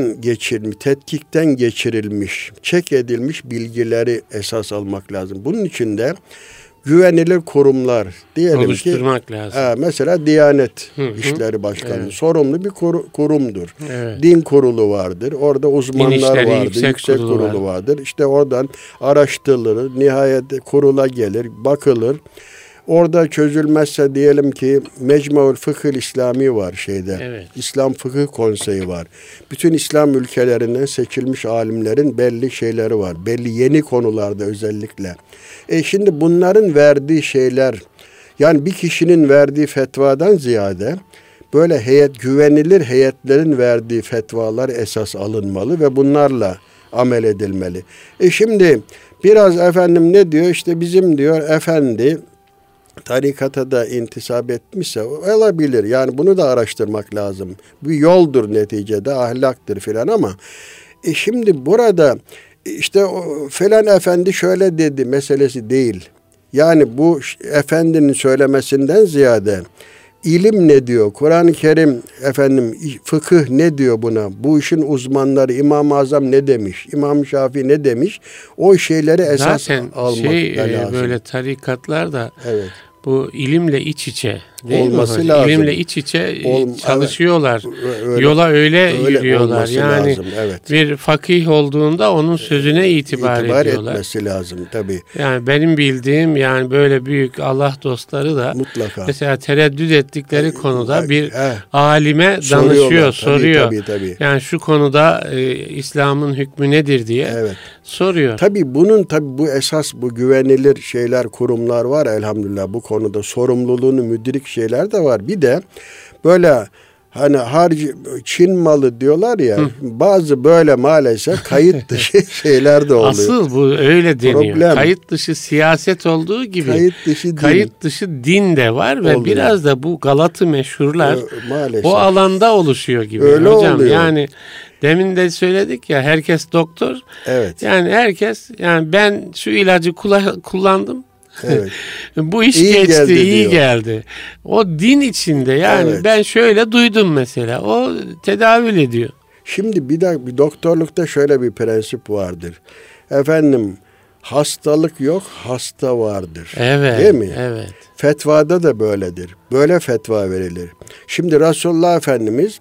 tetkikten geçirilmiş, çek edilmiş bilgileri esas almak lazım. Bunun için de güvenilir kurumlar diyelim oluşturmak ki lazım. mesela Diyanet İşleri Başkanlığı evet, sorumlu bir kurumdur. Evet. Din kurulu vardır. Orada uzmanlar vardır. Yüksek kurulu vardır. İşte oradan araştırılır. Nihayet kurula gelir, bakılır. Orada çözülmezse diyelim ki Mecmu'l Fıkhı İslami var Evet. İslam Fıkıh Konseyi var. Bütün İslam ülkelerinden seçilmiş alimlerin belli şeyleri var. Belli yeni konularda özellikle. Şimdi bunların verdiği şeyler, yani bir kişinin verdiği fetvadan ziyade böyle güvenilir heyetlerin verdiği fetvalar esas alınmalı ve bunlarla amel edilmeli. Şimdi biraz efendim ne diyor? İşte bizim diyor efendi tarikata da intisap etmişse olabilir. Yani bunu da araştırmak lazım. Bir yoldur neticede, ahlaktır filan ama şimdi burada işte falan efendi şöyle dedi meselesi değil. Yani bu efendinin söylemesinden ziyade ilim ne diyor? Kur'an-ı Kerim fıkıh ne diyor buna? Bu işin uzmanları İmam-ı Azam ne demiş? İmam Şafii ne demiş? O şeyleri esas almak lazım. Böyle tarikatlar da evet, bu ilimle iç içe olması lazım. İlimle iç içe çalışıyorlar. Evet. Yola öyle yürüyorlar. Yani lazım, evet. Bir fakih olduğunda onun sözüne itibar ediyorlar. Etmesi lazım tabii. Yani benim bildiğim yani böyle büyük Allah dostları da mutlaka mesela tereddüt ettikleri konuda bir alime danışıyor, soruyor. Tabii. Yani şu konuda İslam'ın hükmü nedir diye soruyor. Tabii bu esas bu güvenilir şeyler, kurumlar var elhamdülillah bu konuda sorumluluğunu müdrik şeyler de var. Bir de böyle hani Çin malı diyorlar ya bazı böyle maalesef kayıt dışı şeyler de oluyor. Asıl bu öyle deniyor. Problem. Kayıt dışı siyaset olduğu gibi kayıt dışı din de var ve oluyor. Biraz da bu Galatı meşhurlar o alanda oluşuyor gibi. Öyle hocam. Oluyor. Yani demin de söyledik ya herkes doktor. Evet. Yani herkes yani ben şu ilacı kullandım. Evet. Bu iş geçti, iyi geldi. O din içinde yani ben şöyle duydum mesela. O tedavül ediyor. Şimdi bir doktorlukta şöyle bir prensip vardır. Efendim hastalık yok, hasta vardır. Evet. Değil mi? Evet. Fetvada da böyledir. Böyle fetva verilir. Şimdi Resulullah Efendimiz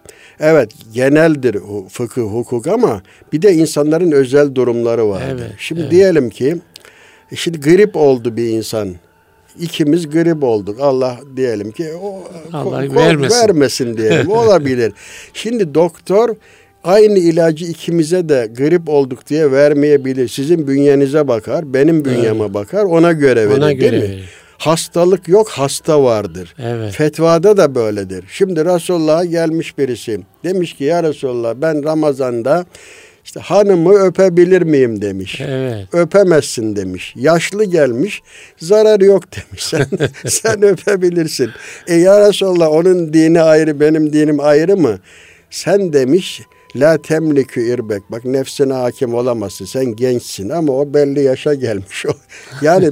geneldir fıkıh, hukuk ama bir de insanların özel durumları vardır. Evet, şimdi diyelim ki şimdi grip oldu bir insan. İkimiz grip olduk. Allah diyelim ki Allah vermesin diyelim. Olabilir. Şimdi doktor aynı ilacı ikimize de grip olduk diye vermeyebilir. Sizin bünyenize bakar, benim bünyeme bakar. Ona göre verir değil mi? Hastalık yok, hasta vardır. Evet. Fetvada da böyledir. Şimdi Resulullah'a gelmiş birisi. Demiş ki ya Resulullah ben Ramazan'da hanımı öpebilir miyim demiş. Evet. Öpemezsin demiş. Yaşlı gelmiş. Zararı yok demiş. Sen öpebilirsin. Ya Resulallah onun dini ayrı benim dinim ayrı mı? Sen demiş la temlikü irbek. Bak nefsine hakim olamazsın. Sen gençsin ama o belli yaşa gelmiş. Yani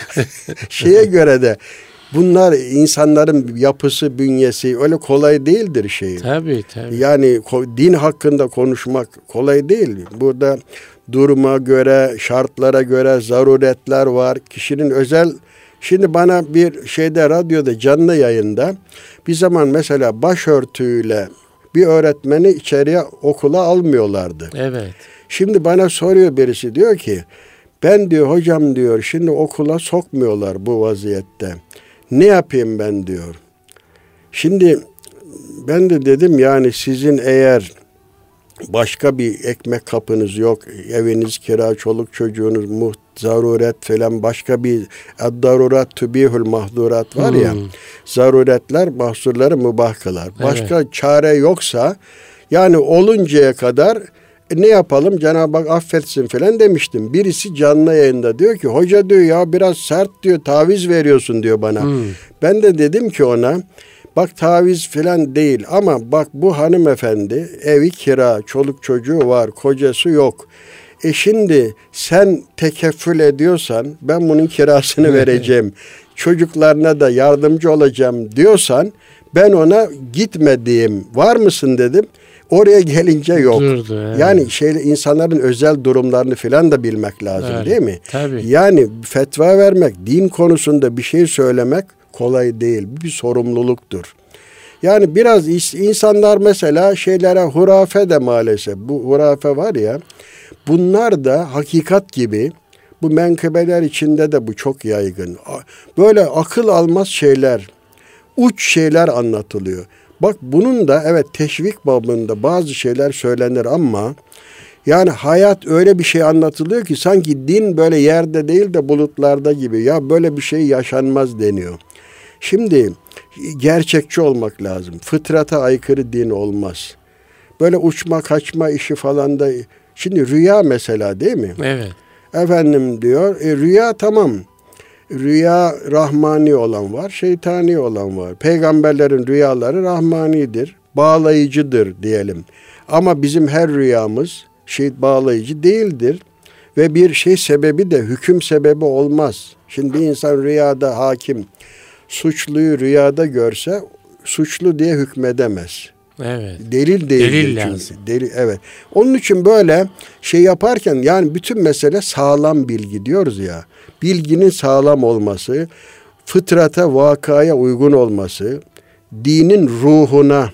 şeye göre de bunlar insanların yapısı, bünyesi öyle kolay değildir şeyi. Tabii. Yani din hakkında konuşmak kolay değil. Burada duruma göre, şartlara göre zaruretler var. Kişinin özel... Şimdi bana bir radyoda canlı yayında bir zaman mesela başörtüyle bir öğretmeni içeriye okula almıyorlardı. Evet. Şimdi bana soruyor birisi diyor ki ben diyor hocam diyor şimdi okula sokmuyorlar bu vaziyette. Ne yapayım ben diyor. Şimdi ben de dedim yani sizin eğer başka bir ekmek kapınız yok, eviniz kira, çoluk çocuğunuz zaruret falan başka bir ad-darurat tubihul mahdurat var ya. Zaruretler mahsurları mübah kılar. Başka çare yoksa yani oluncaya kadar ne yapalım Cenab-ı Hak affetsin falan demiştim. Birisi canlı yayında diyor ki hoca diyor ya biraz sert diyor taviz veriyorsun diyor bana. Ben de dedim ki ona bak taviz falan değil ama bak bu hanımefendi evi kira, çoluk çocuğu var, kocası yok. Şimdi sen tekeffül ediyorsan ben bunun kirasını vereceğim. Çocuklarına da yardımcı olacağım diyorsan ben ona gitme diyeyim. Var mısın dedim. Oraya gelince yok. Durdu, yani insanların özel durumlarını filan da bilmek lazım değil mi? Tabii. Yani fetva vermek, din konusunda bir şey söylemek kolay değil. Bir sorumluluktur. Yani biraz insanlar mesela hurafe de maalesef. Bu hurafe var ya, bunlar da hakikat gibi. Bu menkıbeler içinde de bu çok yaygın. Böyle akıl almaz şeyler, uç şeyler anlatılıyor. Bak bunun da teşvik babında bazı şeyler söylenir ama yani hayat öyle bir şey anlatılıyor ki sanki din böyle yerde değil de bulutlarda gibi. Ya böyle bir şey yaşanmaz deniyor. Şimdi gerçekçi olmak lazım. Fıtrata aykırı din olmaz. Böyle uçma kaçma işi falan da. Şimdi rüya mesela değil mi? Evet. Efendim diyor rüya tamam. Rüya rahmani olan var, şeytani olan var. Peygamberlerin rüyaları rahmanidir, bağlayıcıdır diyelim. Ama bizim her rüyamız bağlayıcı değildir. Ve bir sebebi de hüküm sebebi olmaz. Şimdi bir insan rüyada hakim, suçluyu rüyada görse suçlu diye hükmedemez. Evet. Delil değil. Delil lazım. Evet. Onun için böyle yaparken yani bütün mesele sağlam bilgi diyoruz ya. Bilginin sağlam olması, fıtrata, vakaya uygun olması, dinin ruhuna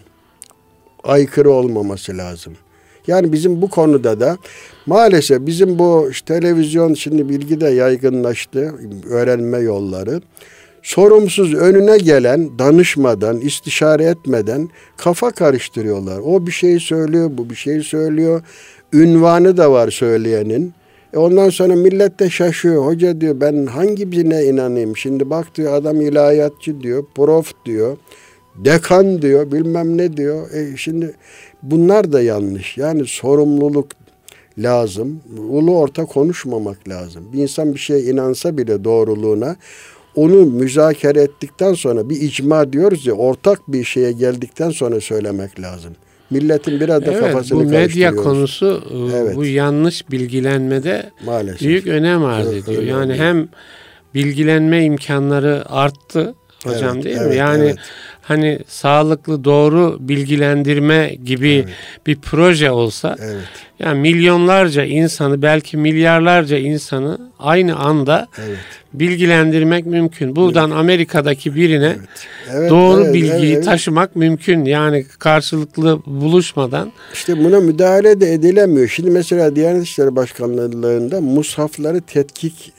aykırı olmaması lazım. Yani bizim bu konuda da maalesef bizim bu televizyon şimdi bilgi de yaygınlaştı, öğrenme yolları. Sorumsuz önüne gelen danışmadan, istişare etmeden kafa karıştırıyorlar. O bir şey söylüyor, bu bir şey söylüyor. Ünvanı da var söyleyenin. Ondan sonra millet de şaşıyor. Hoca diyor ben hangi birine inanayım? Şimdi bak diyor adam ilahiyatçı diyor, prof diyor, dekan diyor, bilmem ne diyor. Şimdi bunlar da yanlış. Yani sorumluluk lazım. Ulu orta konuşmamak lazım. Bir insan bir şeye inansa bile doğruluğuna onu müzakere ettikten sonra bir icma diyoruz ya ortak bir şeye geldikten sonra söylemek lazım. Milletin biraz da kafasını bu medya konusu bu yanlış bilgilenmede maalesef büyük önem arz ediyor. Yani hem bilgilenme imkanları arttı hocam değil mi? Yani hani sağlıklı doğru bilgilendirme gibi bir proje olsa yani milyonlarca insanı belki milyarlarca insanı aynı anda bilgilendirmek mümkün. Buradan Amerika'daki birine doğru bilgiyi taşımak mümkün. Yani karşılıklı buluşmadan. İşte buna müdahale de edilemiyor. Şimdi mesela Diyanet İşleri Başkanlığı'nda mushafları tetkik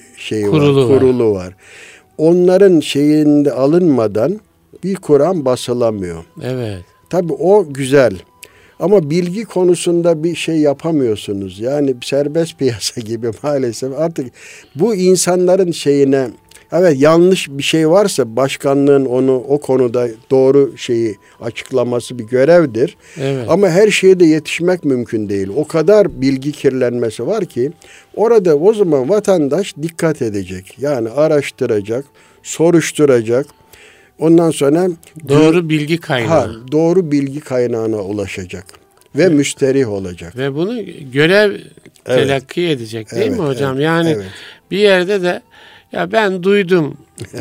kurulu var. Onların şeyinde alınmadan bir Kur'an basılamıyor. Evet. Tabii o güzel. Ama bilgi konusunda bir şey yapamıyorsunuz. Yani serbest piyasa gibi maalesef artık bu insanların şeyine yanlış bir şey varsa başkanlığın onu o konuda doğru şeyi açıklaması bir görevdir. Evet. Ama her şeye de yetişmek mümkün değil. O kadar bilgi kirlenmesi var ki orada o zaman vatandaş dikkat edecek. Yani araştıracak, soruşturacak. Ondan sonra doğru bilgi kaynağı. Doğru bilgi kaynağına ulaşacak ve müsterih olacak. Ve bunu görev telakki edecek değil mi hocam? Yani bir yerde de ya ben duydum.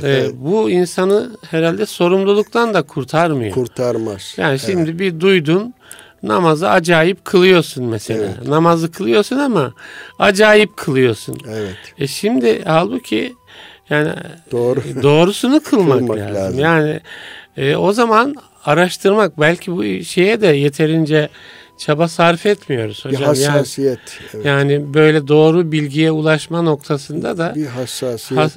Bu insanı herhalde sorumluluktan da kurtarmıyor. Kurtarmaz. Yani şimdi bir duydun, namazı acayip kılıyorsun mesela. Namazı kılıyorsun ama acayip kılıyorsun. Şimdi halbuki yani doğrusunu kılmak lazım. Yani o zaman araştırmak belki bu şeye de yeterince çaba sarf etmiyoruz hocam. Bir hassasiyet. Yani böyle doğru bilgiye ulaşma noktasında da bir hassasiyet.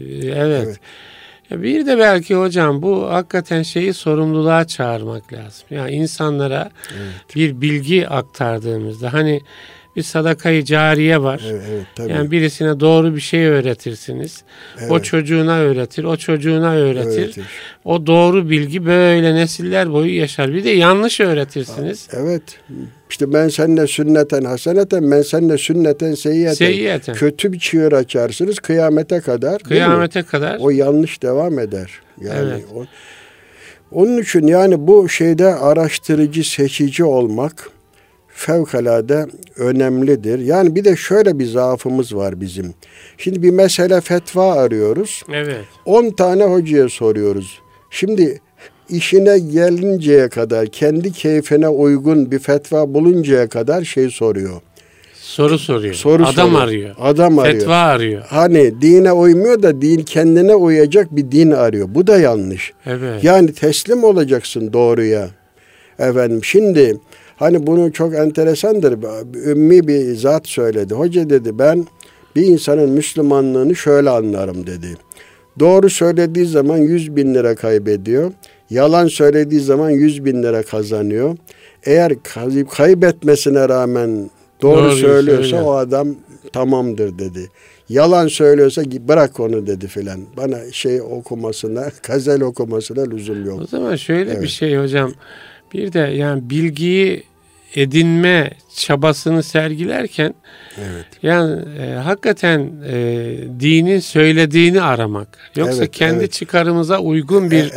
Bir de belki hocam bu hakikaten şeyi sorumluluğa çağırmak lazım. Yani insanlara bir bilgi aktardığımızda hani bir sadakayı cariye var. Yani birisine doğru bir şey öğretirsiniz. O çocuğuna öğretir, o çocuğuna öğretir. O doğru bilgi böyle nesiller boyu yaşar. Bir de yanlış öğretirsiniz. İşte ben seninle sünneten haseneten, ben seninle sünneten seyyiyeten. Kötü bir çığır açarsınız kıyamete kadar. Kıyamete kadar. O yanlış devam eder. Yani onun için yani bu şeyde araştırıcı, seçici olmak fevkalade önemlidir. Yani bir de şöyle bir zaafımız var bizim. Şimdi bir mesele fetva arıyoruz. 10 tane hocaya soruyoruz. Şimdi işine gelinceye kadar, kendi keyfine uygun bir fetva buluncaya kadar soruyor. Soru soruyor. Adam arıyor. Fetva arıyor. Hani dine uymuyor da din kendine uyacak bir din arıyor. Bu da yanlış. Yani teslim olacaksın doğruya. Şimdi hani bunu çok enteresandır. Ümmi bir zat söyledi. Hoca dedi ben bir insanın Müslümanlığını şöyle anlarım dedi. Doğru söylediği zaman 100.000 lira kaybediyor. Yalan söylediği zaman 100.000 lira kazanıyor. Eğer kaybetmesine rağmen doğru söylüyorsa o adam tamamdır dedi. Yalan söylüyorsa bırak onu dedi filan. Bana okumasına, gazel okumasına lüzum yok. O zaman şöyle bir şey hocam. Bir de yani bilgiyi edinme çabasını sergilerken yani hakikaten dinin söylediğini aramak. Yoksa kendi çıkarımıza uygun bir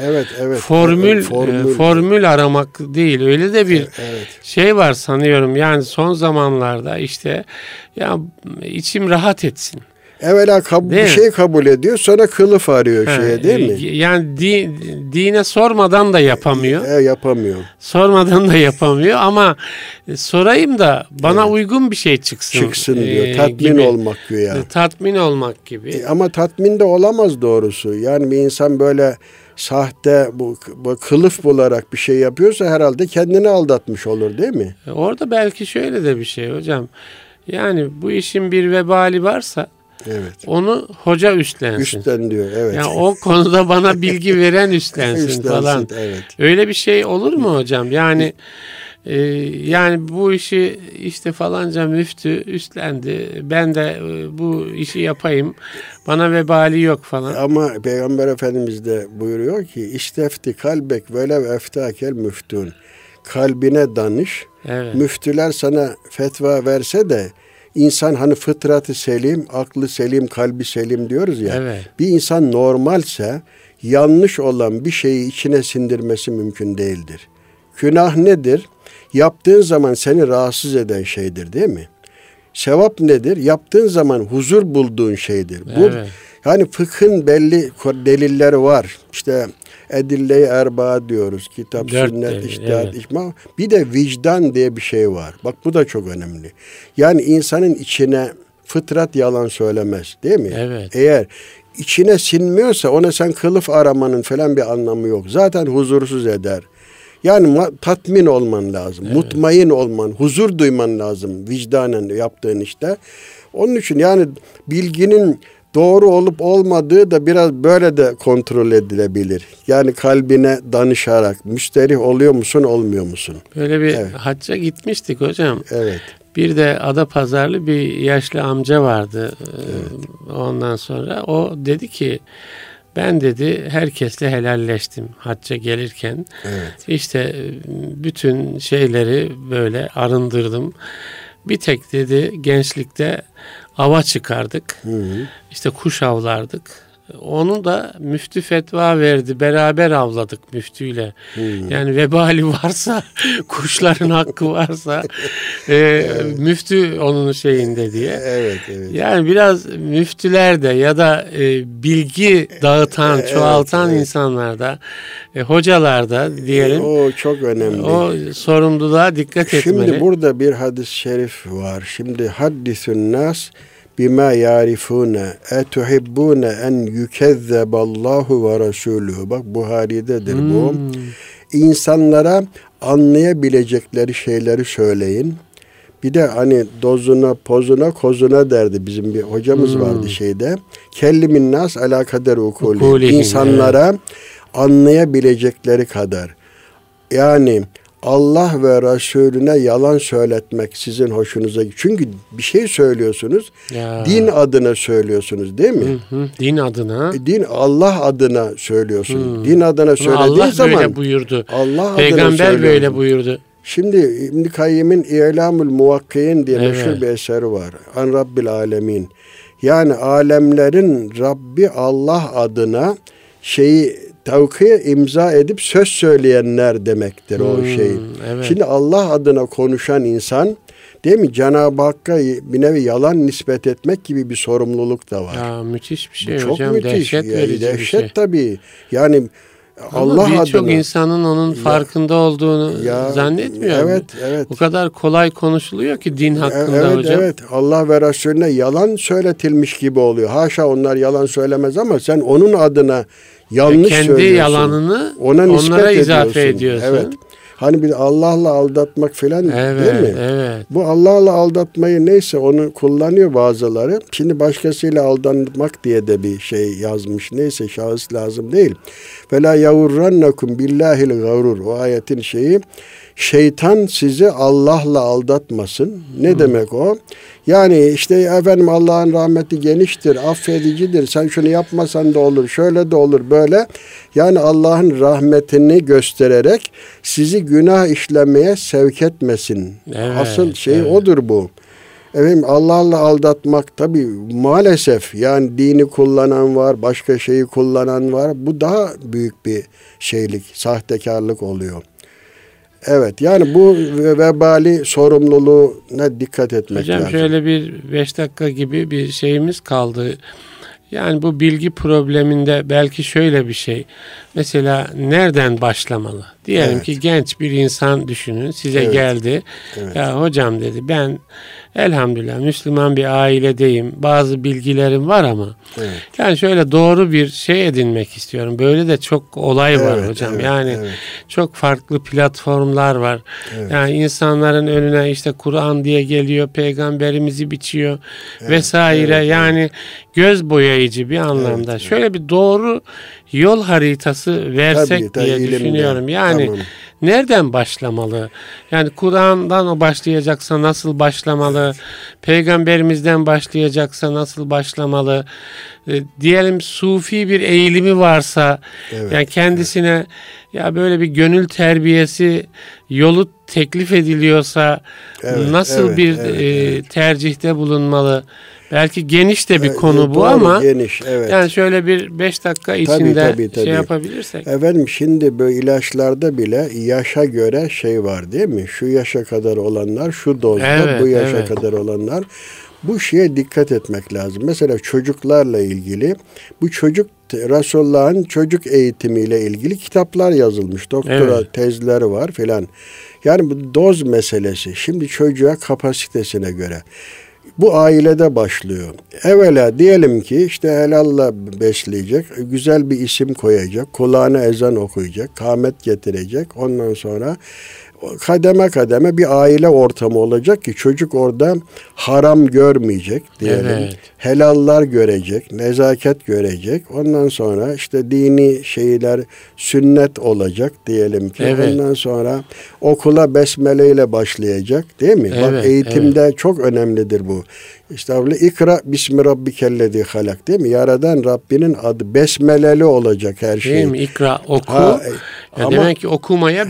formül aramak değil. Öyle de bir şey var sanıyorum. Yani son zamanlarda işte ya içim rahat etsin. Evvela bir şey kabul ediyor, sonra kılıf arıyor şeye, değil mi? Yani dine sormadan da yapamıyor. Yapamıyor. Sormadan da yapamıyor ama sorayım da bana uygun bir şey çıksın. Çıksın diyor. Tatmin gibi olmak güya. Tatmin olmak gibi. Ama tatmin de olamaz doğrusu. Yani bir insan böyle sahte bu kılıf bularak bir şey yapıyorsa herhalde kendini aldatmış olur, değil mi? Orada belki şöyle de bir şey hocam. Yani bu işin bir vebali varsa onu hoca üstlensin. Üstlen diyor, evet. Yani o konuda bana bilgi veren üstlensin falan. Evet. Öyle bir şey olur mu hocam? Yani bu işi işte falanca müftü üstlendi. Ben de bu işi yapayım. Bana vebali yok falan. Ama Peygamber Efendimiz de buyuruyor ki İstefti kalbek velev eftakel müftün. Kalbine danış. Evet. Müftüler sana fetva verse de insan hani fıtratı selim, aklı selim, kalbi selim diyoruz ya. Evet. Bir insan normalse yanlış olan bir şeyi içine sindirmesi mümkün değildir. Günah nedir? Yaptığın zaman seni rahatsız eden şeydir, değil mi? Sevap nedir? Yaptığın zaman huzur bulduğun şeydir. Bu yani fıkhın belli delilleri var. İşte edille-i erbaa diyoruz. Kitap, sünnet, içtihat, icma. Bir de vicdan diye bir şey var. Bak bu da çok önemli. Yani insanın içine fıtrat yalan söylemez, değil mi? Evet. Eğer içine sinmiyorsa ona sen kılıf aramanın falan bir anlamı yok. Zaten huzursuz eder. Yani tatmin olman lazım. Evet. Mutmain olman, huzur duyman lazım vicdanen yaptığın işte. Onun için yani bilginin doğru olup olmadığı da biraz böyle de kontrol edilebilir. Yani kalbine danışarak müsterih oluyor musun, olmuyor musun? Böyle bir hacca gitmiştik hocam. Evet. Bir de Adapazarlı bir yaşlı amca vardı. Ondan sonra o dedi ki ben dedi herkesle helalleştim hacca gelirken. Evet. İşte bütün şeyleri böyle arındırdım. Bir tek dedi gençlikte ava çıkardık. İşte kuş avlardık. Onu da müftü fetva verdi. Beraber avladık müftüyle. Yani vebali varsa, kuşların hakkı varsa müftü onun şeyinde diye. Evet. Yani biraz müftüler de ya da bilgi dağıtan, çoğaltan insanlar da, hocalar da diyelim. O çok önemli. O sorumluluğa dikkat etmeli. Şimdi burada bir hadis-i şerif var. Şimdi haddisün nas bima yarifune etuhibbune en yukezzeballahu ve rasuluhu. Bak Buhari'dedir bu. İnsanlara anlayabilecekleri şeyleri söyleyin. Bir de hani dozuna, pozuna, kozuna derdi bizim bir hocamız vardı şeyde. Kellimin nas ala kader ukuli. İnsanlara anlayabilecekleri kadar. Yani Allah ve Resulüne yalan söyletmek sizin hoşunuza gidiyor. Çünkü bir şey söylüyorsunuz. Din adına söylüyorsunuz, değil mi? Din adına. Din Allah adına söylüyorsunuz. Din adına söylediğin zaman Allah böyle buyurdu. Allah Peygamber böyle buyurdu. Şimdi İbn-i Kayyim'in İ'lamul Muvakki'in diye meşhur bir eseri var. An Rabbil Alemin. Yani alemlerin Rabbi Allah adına tevkiye imza edip söz söyleyenler demektir o şey. Evet. Şimdi Allah adına konuşan insan, değil mi? Cenab-ı Hakk'a bir nevi yalan nispet etmek gibi bir sorumluluk da var. Ya müthiş bir şey çok hocam. Müthiş. Dehşet verici bir şey. Tabii. Yani ama Allah adına. Birçok insanın onun farkında olduğunu zannetmiyor. Evet. O kadar kolay konuşuluyor ki din hakkında hocam. Evet. Allah ve Resulüne yalan söyletilmiş gibi oluyor. Haşa onlar yalan söylemez ama sen onun adına yanlış söylüyorsun. Kendi yalanını onlara izafe ediyorsun. Evet. Hani bir Allah'la aldatmak falan değil mi? Evet. Bu Allah'la aldatmayı neyse onu kullanıyor bazıları. Şimdi başkasıyla aldatmak diye de bir şey yazmış. Neyse şahıs lazım değil. Fela yavurrannakum billahil gavurur. O ayetin şeyi. Şeytan sizi Allah'la aldatmasın. Ne demek o? Yani işte efendim Allah'ın rahmeti geniştir, affedicidir. Sen şunu yapmasan da olur, şöyle de olur, böyle. Yani Allah'ın rahmetini göstererek sizi günah işlemeye sevk etmesin. Asıl şey odur bu. Efendim Allah'la aldatmak tabii maalesef yani dini kullanan var, başka şeyi kullanan var. Bu daha büyük bir şeylik, sahtekarlık oluyor. Evet, yani bu vebali sorumluluğuna dikkat etmek hocam, lazım. şöyle bir 5 dakika gibi bir şeyimiz kaldı. Yani bu bilgi probleminde belki şöyle bir şey. Mesela nereden başlamalı? Diyelim ki genç bir insan düşünün, size geldi. Ya hocam dedi, ben elhamdülillah Müslüman bir ailedeyim. Bazı bilgilerim var ama yani şöyle doğru bir şey edinmek istiyorum. Böyle de çok olay var hocam. Yani çok farklı platformlar var. Yani insanların önüne işte Kur'an diye geliyor, peygamberimizi biçiyor vesaire. Yani göz boyayıcı bir anlamda. Şöyle bir doğru yol haritası versek diye düşünüyorum. Yani nereden başlamalı? Yani Kur'an'dan o başlayacaksa nasıl başlamalı? Peygamberimizden başlayacaksa nasıl başlamalı? Diyelim sufi bir eğilimi varsa, yani kendisine ya böyle bir gönül terbiyesi yolu teklif ediliyorsa nasıl bir tercihte bulunmalı? Belki geniş de bir konu bu ama geniş, yani şöyle bir 5 dakika içinde şey yapabilirsek. Efendim, şimdi böyle ilaçlarda bile yaşa göre şey var değil mi? Şu yaşa kadar olanlar şu dozda, bu yaşa kadar olanlar. Bu şeye dikkat etmek lazım. Mesela çocuklarla ilgili bu Resulullah'ın çocuk eğitimiyle ilgili kitaplar yazılmış. Doktora tezleri var filan. Yani bu doz meselesi. Şimdi çocuğa kapasitesine göre. Bu ailede başlıyor. Evvela diyelim ki işte helalla besleyecek, güzel bir isim koyacak, kulağına ezan okuyacak, kâmet getirecek. Ondan sonra kademe kademe bir aile ortamı olacak ki çocuk orada haram görmeyecek diyelim. Helallar görecek, nezaket görecek. Ondan sonra işte dini şeyler, sünnet olacak diyelim ki. Ondan sonra okula besmele ile başlayacak değil mi? Bak, eğitimde çok önemlidir bu. İşte ikra bismi rabbikellezi halak değil mi? Yaradan Rabbinin adı, besmeleli olacak her şey. Değil mi? İkra, oku. Ama demek ki okumaya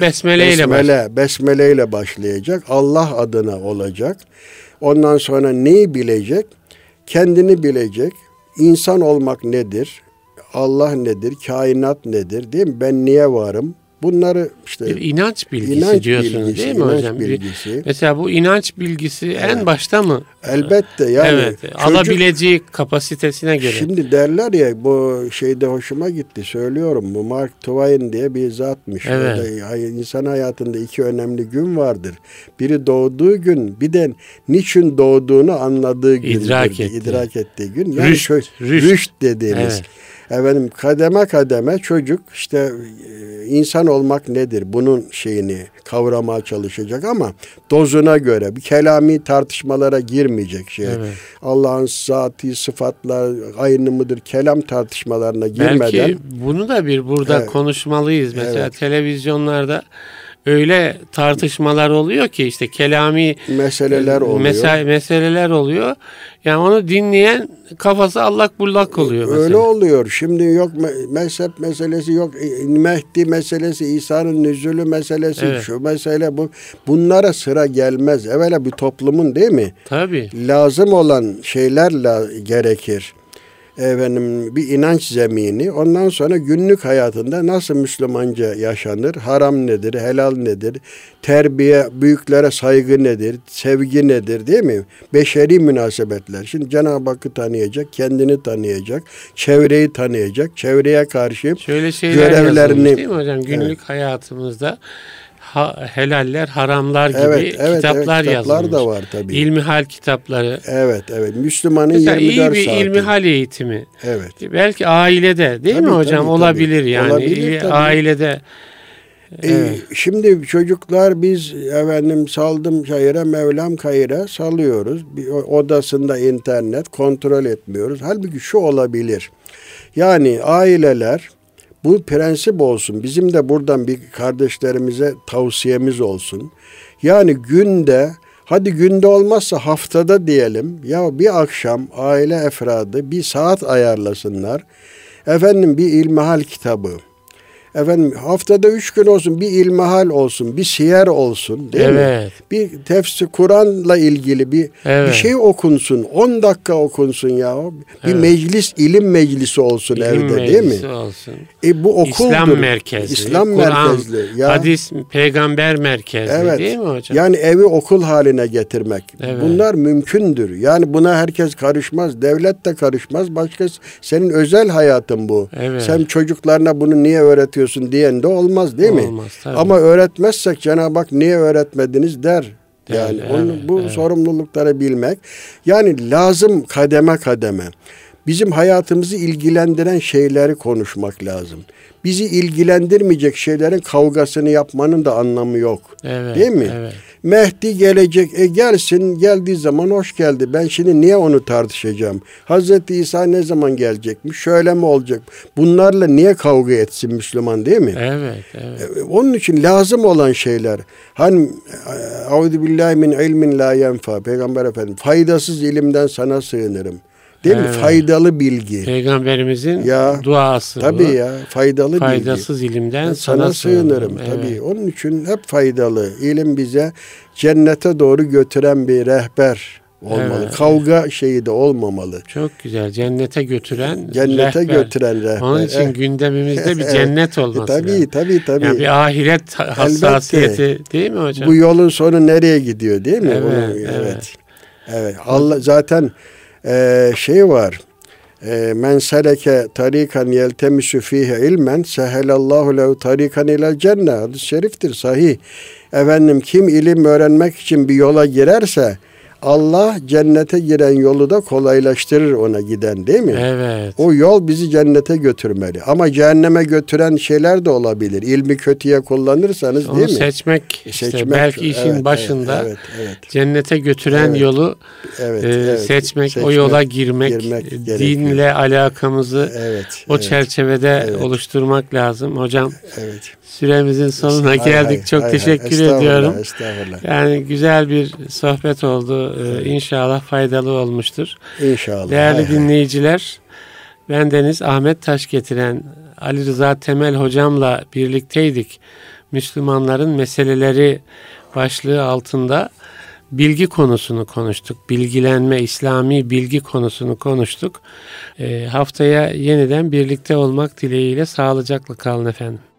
besmele ile başlayacak. Allah adına olacak. Ondan sonra neyi bilecek? Kendini bilecek. İnsan olmak nedir? Allah nedir? Kainat nedir? Değil mi? Ben niye varım? Bunları işte bir inanç bilgisi diyorsunuz değil mi hocam? Mesela bu inanç bilgisi en başta mı? Elbette yani. Alabileceği kapasitesine göre. Şimdi derler ya, bu şeyde hoşuma gitti, söylüyorum. Bu Mark Twain diye bir zatmış. İnsan hayatında 2 önemli gün vardır. Biri doğduğu gün, bir de niçin doğduğunu anladığı gün. İdrak ettiği gün. Yani rüşt dediğimiz. Efendim, kademe kademe çocuk işte insan olmak nedir? Bunun şeyini kavramaya çalışacak ama dozuna göre, bir kelami tartışmalara girmeyecek şey. Allah'ın zatî sıfatlar aynı mıdır? Kelam tartışmalarına girmeden. Belki bunu da bir burada konuşmalıyız. Mesela televizyonlarda öyle tartışmalar oluyor ki işte kelami meseleler oluyor. Yani onu dinleyen kafası allak bullak oluyor mesela. Öyle oluyor. Şimdi yok mezhep meselesi, yok Mehdi meselesi, İsa'nın nüzulü meselesi, şu mesele bu. Bunlara sıra gelmez. Evvela bir toplumun değil mi? Tabii. Lazım olan şeylerle gerekir. Bir inanç zemini, ondan sonra günlük hayatında nasıl Müslümanca yaşanır, haram nedir, helal nedir, terbiye, büyüklere saygı nedir, sevgi nedir değil mi? Beşeri münasebetler. Şimdi Cenab-ı Hakk'ı tanıyacak, kendini tanıyacak, çevreyi tanıyacak, çevreye karşı şöyle şeyler görevlerini değil mi hocam? Günlük hayatımızda helaller, haramlar gibi kitaplar yazılmış. Da var tabii. İlmihal kitapları. Müslümanın mesela 24 iyi bir ilmihal eğitimi. Belki ailede değil mi hocam? Olabilir yani. Olabilir, ailede. Şimdi çocuklar biz saldım çayıra Mevlam kayıra salıyoruz. Bir odasında internet kontrol etmiyoruz. Halbuki şu olabilir. Yani aileler, bu prensip olsun. Bizim de buradan bir kardeşlerimize tavsiyemiz olsun. Yani günde olmazsa haftada diyelim. Ya bir akşam aile efradı bir saat ayarlasınlar. Bir ilmihal kitabı. Efendim haftada 3 gün olsun, bir ilmihal olsun, bir siyer olsun, değil mi? Bir tefsir, Kur'an'la ilgili bir şey okunsun. 10 dakika okunsun ya. Bir meclis, ilim meclisi olsun evde, değil mi? Olsun. Bu okuldur. İslam merkezli. İslam merkezli. Ya, hadis, peygamber merkezli, değil mi hocam? Yani evi okul haline getirmek. Bunlar mümkündür. Yani buna herkes karışmaz. Devlet de karışmaz. Başkası, senin özel hayatın bu. Sen çocuklarına bunu niye öğretiyorsun diyen de olmaz, değil mi? Olmaz, tabii. Ama öğretmezsek Cenab-ı Hak niye öğretmediniz der. Yani bu sorumlulukları bilmek. Yani lazım kademe kademe. Bizim hayatımızı ilgilendiren şeyleri konuşmak lazım. Bizi ilgilendirmeyecek şeylerin kavgasını yapmanın da anlamı yok. Değil mi? Mehdi gelecek. Gelsin, geldiği zaman hoş geldi. Ben şimdi niye onu tartışacağım? Hazreti İsa ne zaman gelecekmiş? Şöyle mi olacak? Bunlarla niye kavga etsin Müslüman, değil mi? Onun için lazım olan şeyler. Hani Euzubillahi min ilmin la yenfa. Peygamber Efendimiz, faydasız ilimden sana sığınırım. Değil mi? Faydalı bilgi. Peygamberimizin duası. Tabii ya. Faydalı faydasız bilgi. ilimden sana sığınırım. Tabii. Onun için hep faydalı. İlim bize cennete doğru götüren bir rehber olmalı. Kavga şeyi de olmamalı. Çok güzel. Cennete götüren rehber. Onun için gündemimizde bir cennet olması lazım. Tabii. Yani bir ahiret hassasiyeti, değil mi hocam? Bu yolun sonu nereye gidiyor, değil mi? Evet. Allah zaten şey var. Men seleke tarikan yeltemisu fihi ilmen sehelallahu lehu tarikan ilel cennet. Hadis-i şeriftir, sahih. Efendim, kim ilim öğrenmek için bir yola girerse Allah cennete giren yolu da kolaylaştırır ona giden, değil mi? O yol bizi cennete götürmeli. Ama cehenneme götüren şeyler de olabilir. İlmi kötüye kullanırsanız, değil mi? Onu seçmek işte belki işin başında cennete götüren yolu seçmek, o yola girmek dinle alakamızı o çerçevede oluşturmak lazım. Hocam süremizin sonuna geldik. Çok teşekkür ediyorum. Yani güzel bir sohbet oldu. İnşallah faydalı olmuştur. İnşallah. Değerli dinleyiciler, bendeniz Ahmet Taşgetiren, Ali Rıza Temel hocamla birlikteydik. Müslümanların meseleleri başlığı altında bilgi konusunu konuştuk. Bilgilenme, İslami bilgi konusunu konuştuk. Haftaya yeniden birlikte olmak dileğiyle sağlıcakla kalın efendim.